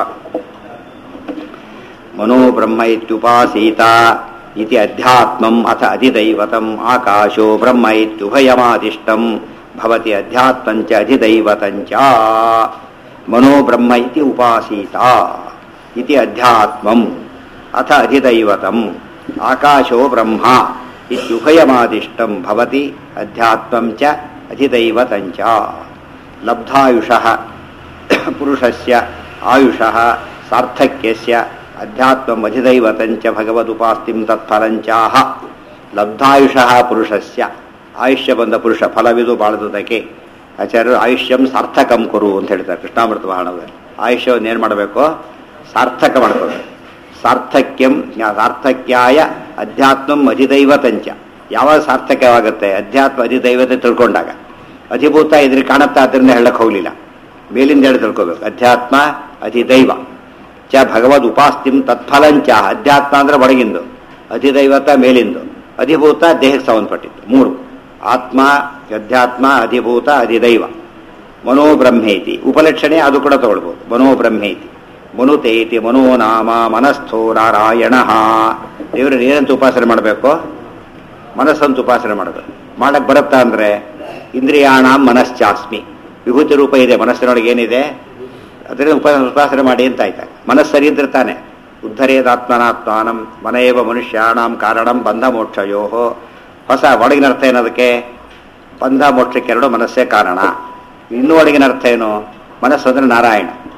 ಮನೋ ಬ್ರಹ್ಮ ಇತ್ಯುಪಾಸೀತಾ ಇತಿ ಅಧ್ಯಾತ್ಮಂ ಅಥ ಅಧಿದೈವತಂ ಆಕಾಶೋ ಬ್ರಹ್ಮ ಇತ್ಯುಭಯಮಾದಿಷ್ಟಂ ಭವತಿ ಅಧ್ಯಾತ್ಮಂಚ ಅಧಿದೈವತಂಚ. ಮನೋ ಬ್ರಹ್ಮ ಇತಿ ಉಪಾಸೀತಾ ಇತಿ ಅಧ್ಯಾತ್ಮಂ ಅಥ ಅಧಿದೈವತಂ ಆಕಾಶೋ ಬ್ರಹ್ಮ ಇತ್ಯುಭಯಮಾದಿಷ್ಟಂ ಭವತಿ ಅಧ್ಯಾತ್ಮಂಚ ಅಧಿದೈವತಂಚ. ಲಬ್ಧಾಯುಷಃ ಪುರುಷಸ್ಯ ಆಯುಷಃ ಸಾರ್ಥಕ್ಯಸ್ಯ ಅಧ್ಯಾತ್ಮಂ ಅಧಿದೈವತಂಚ ಭಗವದುಪಾಸ್ತಿಂ ತತ್ಫಲಂಚಾಹ. ಲಬ್ಧಾಯುಷಃ ಪುರುಷಸ್ಯ ಆಯುಷ್ಯ ಬಂದ ಪುರುಷ ಫಲವಿದು ಬಾಳದುದಕ್ಕೆ ಆಚಾರ್ಯರು ಆಯುಷ್ಯಂ ಸಾರ್ಥಕಂ ಕುರು ಅಂತ ಹೇಳ್ತಾರೆ ಕೃಷ್ಣಾಮೃತ ಮಹಾಣದಲ್ಲಿ. ಆಯುಷ್ಯವನ್ನು ಏನು ಮಾಡಬೇಕು? ಸಾರ್ಥಕ ಮಾಡ್ಕೋಬೇಕು. ಸಾರ್ಥಕ್ಯಂ ಸಾರ್ಥಕ್ಯಾಯ ಅಧ್ಯಾತ್ಮಂ ಅಧಿದೈವತಂಚ. ಯಾವಾಗ ಸಾರ್ಥಕವಾಗುತ್ತೆ? ಅಧ್ಯಾತ್ಮ ಅಧಿದೈವತೆ ತಿಳ್ಕೊಂಡಾಗ. ಅಧಿಭೂತ ಇದ್ರಿಗೆ ಕಾಣುತ್ತಾ, ಅದರಿಂದ ಹೇಳಕ್ಕೆ ಹೋಗಲಿಲ್ಲ, ಮೇಲಿಂದ ಹೇಳಿ ತಿಳ್ಕೋಬೇಕು. ಅಧ್ಯಾತ್ಮ ಅಧಿದೈವ ಚ ಭಗವದ್ ಉಪಾಸ್ತಿಂ ತತ್ಫಲಂಚ. ಅಧ್ಯಾತ್ಮ ಅಂದ್ರೆ ಒಳಗಿಂದು, ಅಧಿದೈವತ ಮೇಲಿಂದು, ಅಧಿಭೂತ ದೇಹಕ್ಕೆ ಸಂಬಂಧಪಟ್ಟಿದ್ದು. ಮೂರು ಆತ್ಮ ಅಧ್ಯಾತ್ಮ ಅಧಿಭೂತ ಅಧಿದೈವ. ಮನೋಬ್ರಹ್ಮೇತಿ ಉಪಲಕ್ಷಣೆ ಅದು ಕೂಡ ತಗೊಳ್ಬೋದು. ಮನೋಬ್ರಹ್ಮೇತಿ ಮನುತೇತಿ ಮನೋನಾಮ ಮನಸ್ಥೋ ನಾರಾಯಣ. ದೇವರನ್ನು ಏನಂತ ಉಪಾಸನೆ ಮಾಡಬೇಕು? ಮನಸ್ಸಂತ ಉಪಾಸನೆ ಮಾಡಬೇಕು. ಮಾಡಕ್ಕೆ ಬರುತ್ತಾ ಅಂದರೆ ಇಂದ್ರಿಯಾಣ ಮನಶ್ಚಾಸ್ಮಿ. ವಿಭೂತಿ ರೂಪ ಇದೆ ಮನಸ್ಸಿನೊಳಗೆ, ಏನಿದೆ ಅದರಿಂದ ಉಪ ಉಪಾಸನೆ ಮಾಡಿ ಅಂತ ಆಯ್ತಾ. ಮನಸ್ಸು ಸರಿ ಇದ್ರೆ ತಾನೆ. ಉದ್ಧರೇದಾತ್ಮನಾತ್ಮಾನಂ ಮನಯೇವ ಮನುಷ್ಯಾಣಂ ಕಾರಣಂ ಬಂಧ ಮೋಕ್ಷಯೋ. ಹೊಸ ಒಳಗಿನ ಅರ್ಥ ಏನದಕ್ಕೆ? ಬಂಧ ಮೋಕ್ಷಕ್ಕೆರಡು ಮನಸ್ಸೇ ಕಾರಣ. ಇನ್ನೂ ಒಳಗಿನ ಅರ್ಥ ಏನು? ಮನಸ್ಸು ಅಂದರೆ ನಾರಾಯಣ.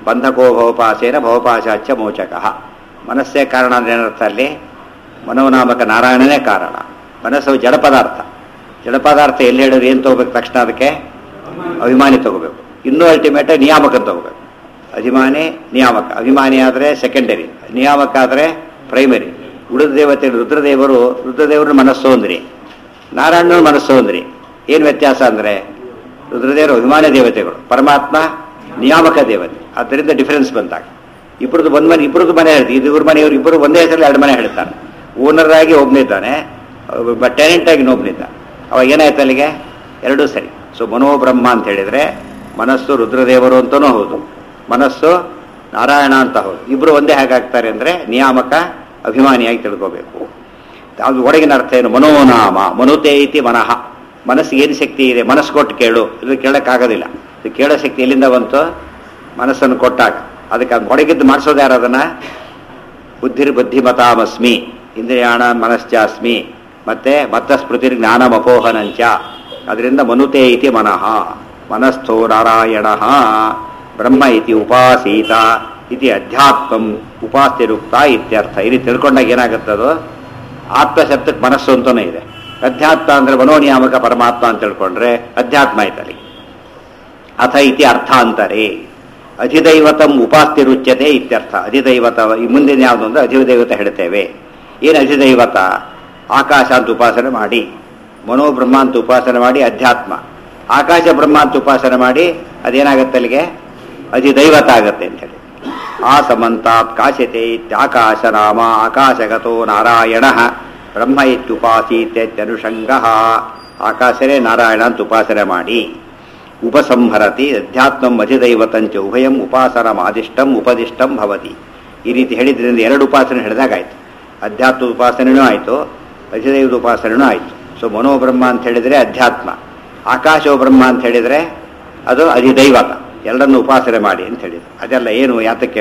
ಬಂಧಕೋ ಭವಪಾಸೇನ ಭವಪಾಶಾಚ್ಯ ಮೋಚಕಃ. ಮನಸ್ಸೇ ಕಾರಣ ಅಂದ್ರೆ ಏನರ್ಥ ಅಲ್ಲಿ? ಮನೋನಾಮಕ ನಾರಾಯಣನೇ ಕಾರಣ. ಮನಸ್ಸು ಜಡ ಪದಾರ್ಥ. ಜಡ ಪದಾರ್ಥ ಎಲ್ಲಿ ಹೇಳಿದ್ರು ಏನು ತಗೋಬೇಕು ತಕ್ಷಣ? ಅದಕ್ಕೆ ಅಭಿಮಾನಿ ತಗೋಬೇಕು. ಇನ್ನೂ ಅಲ್ಟಿಮೇಟ್ ನಿಯಾಮಕ ತಗೋಬೇಕು. ಅಭಿಮಾನಿ ನಿಯಾಮಕ. ಅಭಿಮಾನಿ ಆದರೆ ಸೆಕೆಂಡರಿ, ನಿಯಾಮಕ ಆದರೆ ಪ್ರೈಮರಿ. ಉಳಿದ ದೇವತೆ ರುದ್ರದೇವರು ರುದ್ರದೇವರು ಮನಸ್ಸು ಅಂದ್ರಿ, ನಾರಾಯಣನ ಮನಸ್ಸು ಅಂದ್ರಿ. ಏನು ವ್ಯತ್ಯಾಸ ಅಂದರೆ ರುದ್ರದೇವರು ಅಭಿಮಾನಿ ದೇವತೆಗಳು, ಪರಮಾತ್ಮ ನಿಯಾಮಕ ದೇವತೆ. ಆದ್ದರಿಂದ ಡಿಫರೆನ್ಸ್ ಬಂದಾಗ ಇಬ್ಬರದ್ದು ಒಂದು ಮನೆ ಇಬ್ಬರದ್ದು ಮನೆ ಹೇಳ್ತೀವಿ. ಇದು ಇವ್ರ ಮನೆಯವರು ಇಬ್ಬರು ಒಂದೇ ಹೆಸರಲ್ಲಿ ಎರಡು ಮನೆ ಹೇಳ್ತಾರೆ. ಓನರ್ ಆಗಿ ಒಬ್ಬನಿದ್ದಾನೆ, ಟೆನೆಂಟ್ ಆಗಿ ಒಬ್ಬನಿದ್ದ. ಅವಾಗ ಏನಾಯ್ತು ಅಲ್ಲಿಗೆ? ಎರಡೂ ಸರಿ. ಸೊ ಮನೋಬ್ರಹ್ಮ ಅಂತ ಹೇಳಿದರೆ ಮನಸ್ಸು ರುದ್ರದೇವರು ಅಂತಲೂ ಹೌದು, ಮನಸ್ಸು ನಾರಾಯಣ ಅಂತ ಹೌದು. ಇಬ್ಬರು ಒಂದೇ ಹೇಗಾಗ್ತಾರೆ ಅಂದರೆ ನಿಯಾಮಕ ಅಭಿಮಾನಿಯಾಗಿ ತಿಳ್ಕೋಬೇಕು. ಅದು ಒಳಗಿನ ಅರ್ಥ ಏನು? ಮನೋನಾಮ ಮನುತೆ ಇತಿ ಮನಃ. ಮನಸ್ಸಿಗೆ ಏನು ಶಕ್ತಿ ಇದೆ? ಮನಸ್ಸು ಕೊಟ್ಟು ಕೇಳು. ಇದು ಕೇಳೋಕ್ಕಾಗೋದಿಲ್ಲ. ಇದು ಕೇಳೋ ಶಕ್ತಿ ಎಲ್ಲಿಂದ ಬಂತು? ಮನಸ್ಸನ್ನು ಕೊಟ್ಟಾಗ. ಅದಕ್ಕೆ ಅದು ಒಳಗಿದ್ದು ಮಾಡಿಸೋದು ಯಾರು? ಅದನ್ನು ಬುದ್ಧಿರ್ ಬುದ್ಧಿಮತಾಮಸ್ಮಿ, ಇಂದ್ರಿಯಾಣ ಮನಶ್ಚಾಸ್ಮಿ, ಮತ್ತೆ ಮತ್ತ ಸ್ಮೃತಿರ್ ಜ್ಞಾನಮಪೋಹನಂಚ. ಅದರಿಂದ ಮನುತೆ ಇತಿ ಮನಃ. ಮನಸ್ಥೋ ನಾರಾಯಣ ಬ್ರಹ್ಮ ಇತಿ ಉಪಾಸೀತ ಇತಿ ಅಧ್ಯಾತ್ಮಂ ಉಪಾಸ್ತಿರುಕ್ತ ಇತ್ಯರ್ಥ. ಇಲ್ಲಿ ತಿಳ್ಕೊಂಡಾಗ ಏನಾಗುತ್ತದೋ ಆತ್ಮಶಬ್ದಕ್ಕೆ ಮನಸ್ಸು ಅಂತಲೇ ಇದೆ. ಅಧ್ಯಾತ್ಮ ಅಂದರೆ ಮನೋನಿಯಾಮಕ ಪರಮಾತ್ಮ ಅಂತ ತಿಳ್ಕೊಂಡ್ರೆ ಅಧ್ಯಾತ್ಮ ಆಯ್ತಲ್ಲಿ. ಅಥ ಇತಿ ಅರ್ಥ ಅಂತಾರೆ. ಅಧಿದೈವತಂ ಉಪಾಸ್ತಿರುಚ್ಯತೆ ಇತ್ಯರ್ಥ. ಅಧಿದೈವತ ಈ ಮುಂದಿನ ಯಾವುದು ಅಂದರೆ ಅಧಿದೈವತ ಹೇಳ್ತೇವೆ. ಏನು ಅಧಿದೈವತ? ಆಕಾಶ ಅಂತ ಉಪಾಸನೆ ಮಾಡಿ, ಮನೋಬ್ರಹ್ಮ ಅಂತ ಉಪಾಸನೆ ಮಾಡಿ ಅಧ್ಯಾತ್ಮ, ಆಕಾಶ ಬ್ರಹ್ಮ ಅಂತ ಉಪಾಸನೆ ಮಾಡಿ ಅದೇನಾಗತ್ತೆ ಅಲ್ಲಿಗೆ? ಅಧಿದೈವತ ಆಗತ್ತೆ ಅಂತೇಳಿ. ಆ ಸಮಂತಾತ್ ಕಾಶತೆ ಇತ್ಯಾಕಾಶ ನಾಮ ಆಕಾಶಗತೋ ನಾರಾಯಣ ಬ್ರಹ್ಮ ಇತ್ಯುಪಾಸೀತ್ಯನುಷಂಗ. ಆಕಾಶನೇ ನಾರಾಯಣ ಅಂತ ಉಪಾಸನೆ ಮಾಡಿ ಉಪಸಂಹರತಿ ಅಧ್ಯಾತ್ಮಂ ಅಧಿದೈವತಂಚ ಉಭಯಂ ಉಪಾಸನಮಾದಿಷ್ಟಂ ಉಪದಿಷ್ಟಂ ಭವತಿ. ಈ ರೀತಿ ಹೇಳಿದ್ರಿಂದ ಎರಡು ಉಪಾಸನೆ ಹಿಡಿದಾಗಾಯ್ತು. ಅಧ್ಯಾತ್ಮ ಉಪಾಸನೆಯೂ ಆಯಿತು, ಅಧಿದೈವದ ಉಪಾಸನೆಯೂ ಆಯಿತು. ಸೊ ಮನೋಬ್ರಹ್ಮ ಅಂತ ಹೇಳಿದರೆ ಅಧ್ಯಾತ್ಮ, ಆಕಾಶೋ ಬ್ರಹ್ಮ ಅಂತ ಹೇಳಿದರೆ ಅದು ಅಧಿದೈವತ. ಎರಡನ್ನು ಉಪಾಸನೆ ಮಾಡಿ ಅಂತ ಹೇಳಿದ್ರು. ಅದೆಲ್ಲ ಏನು ಯಾತಕ್ಕೆ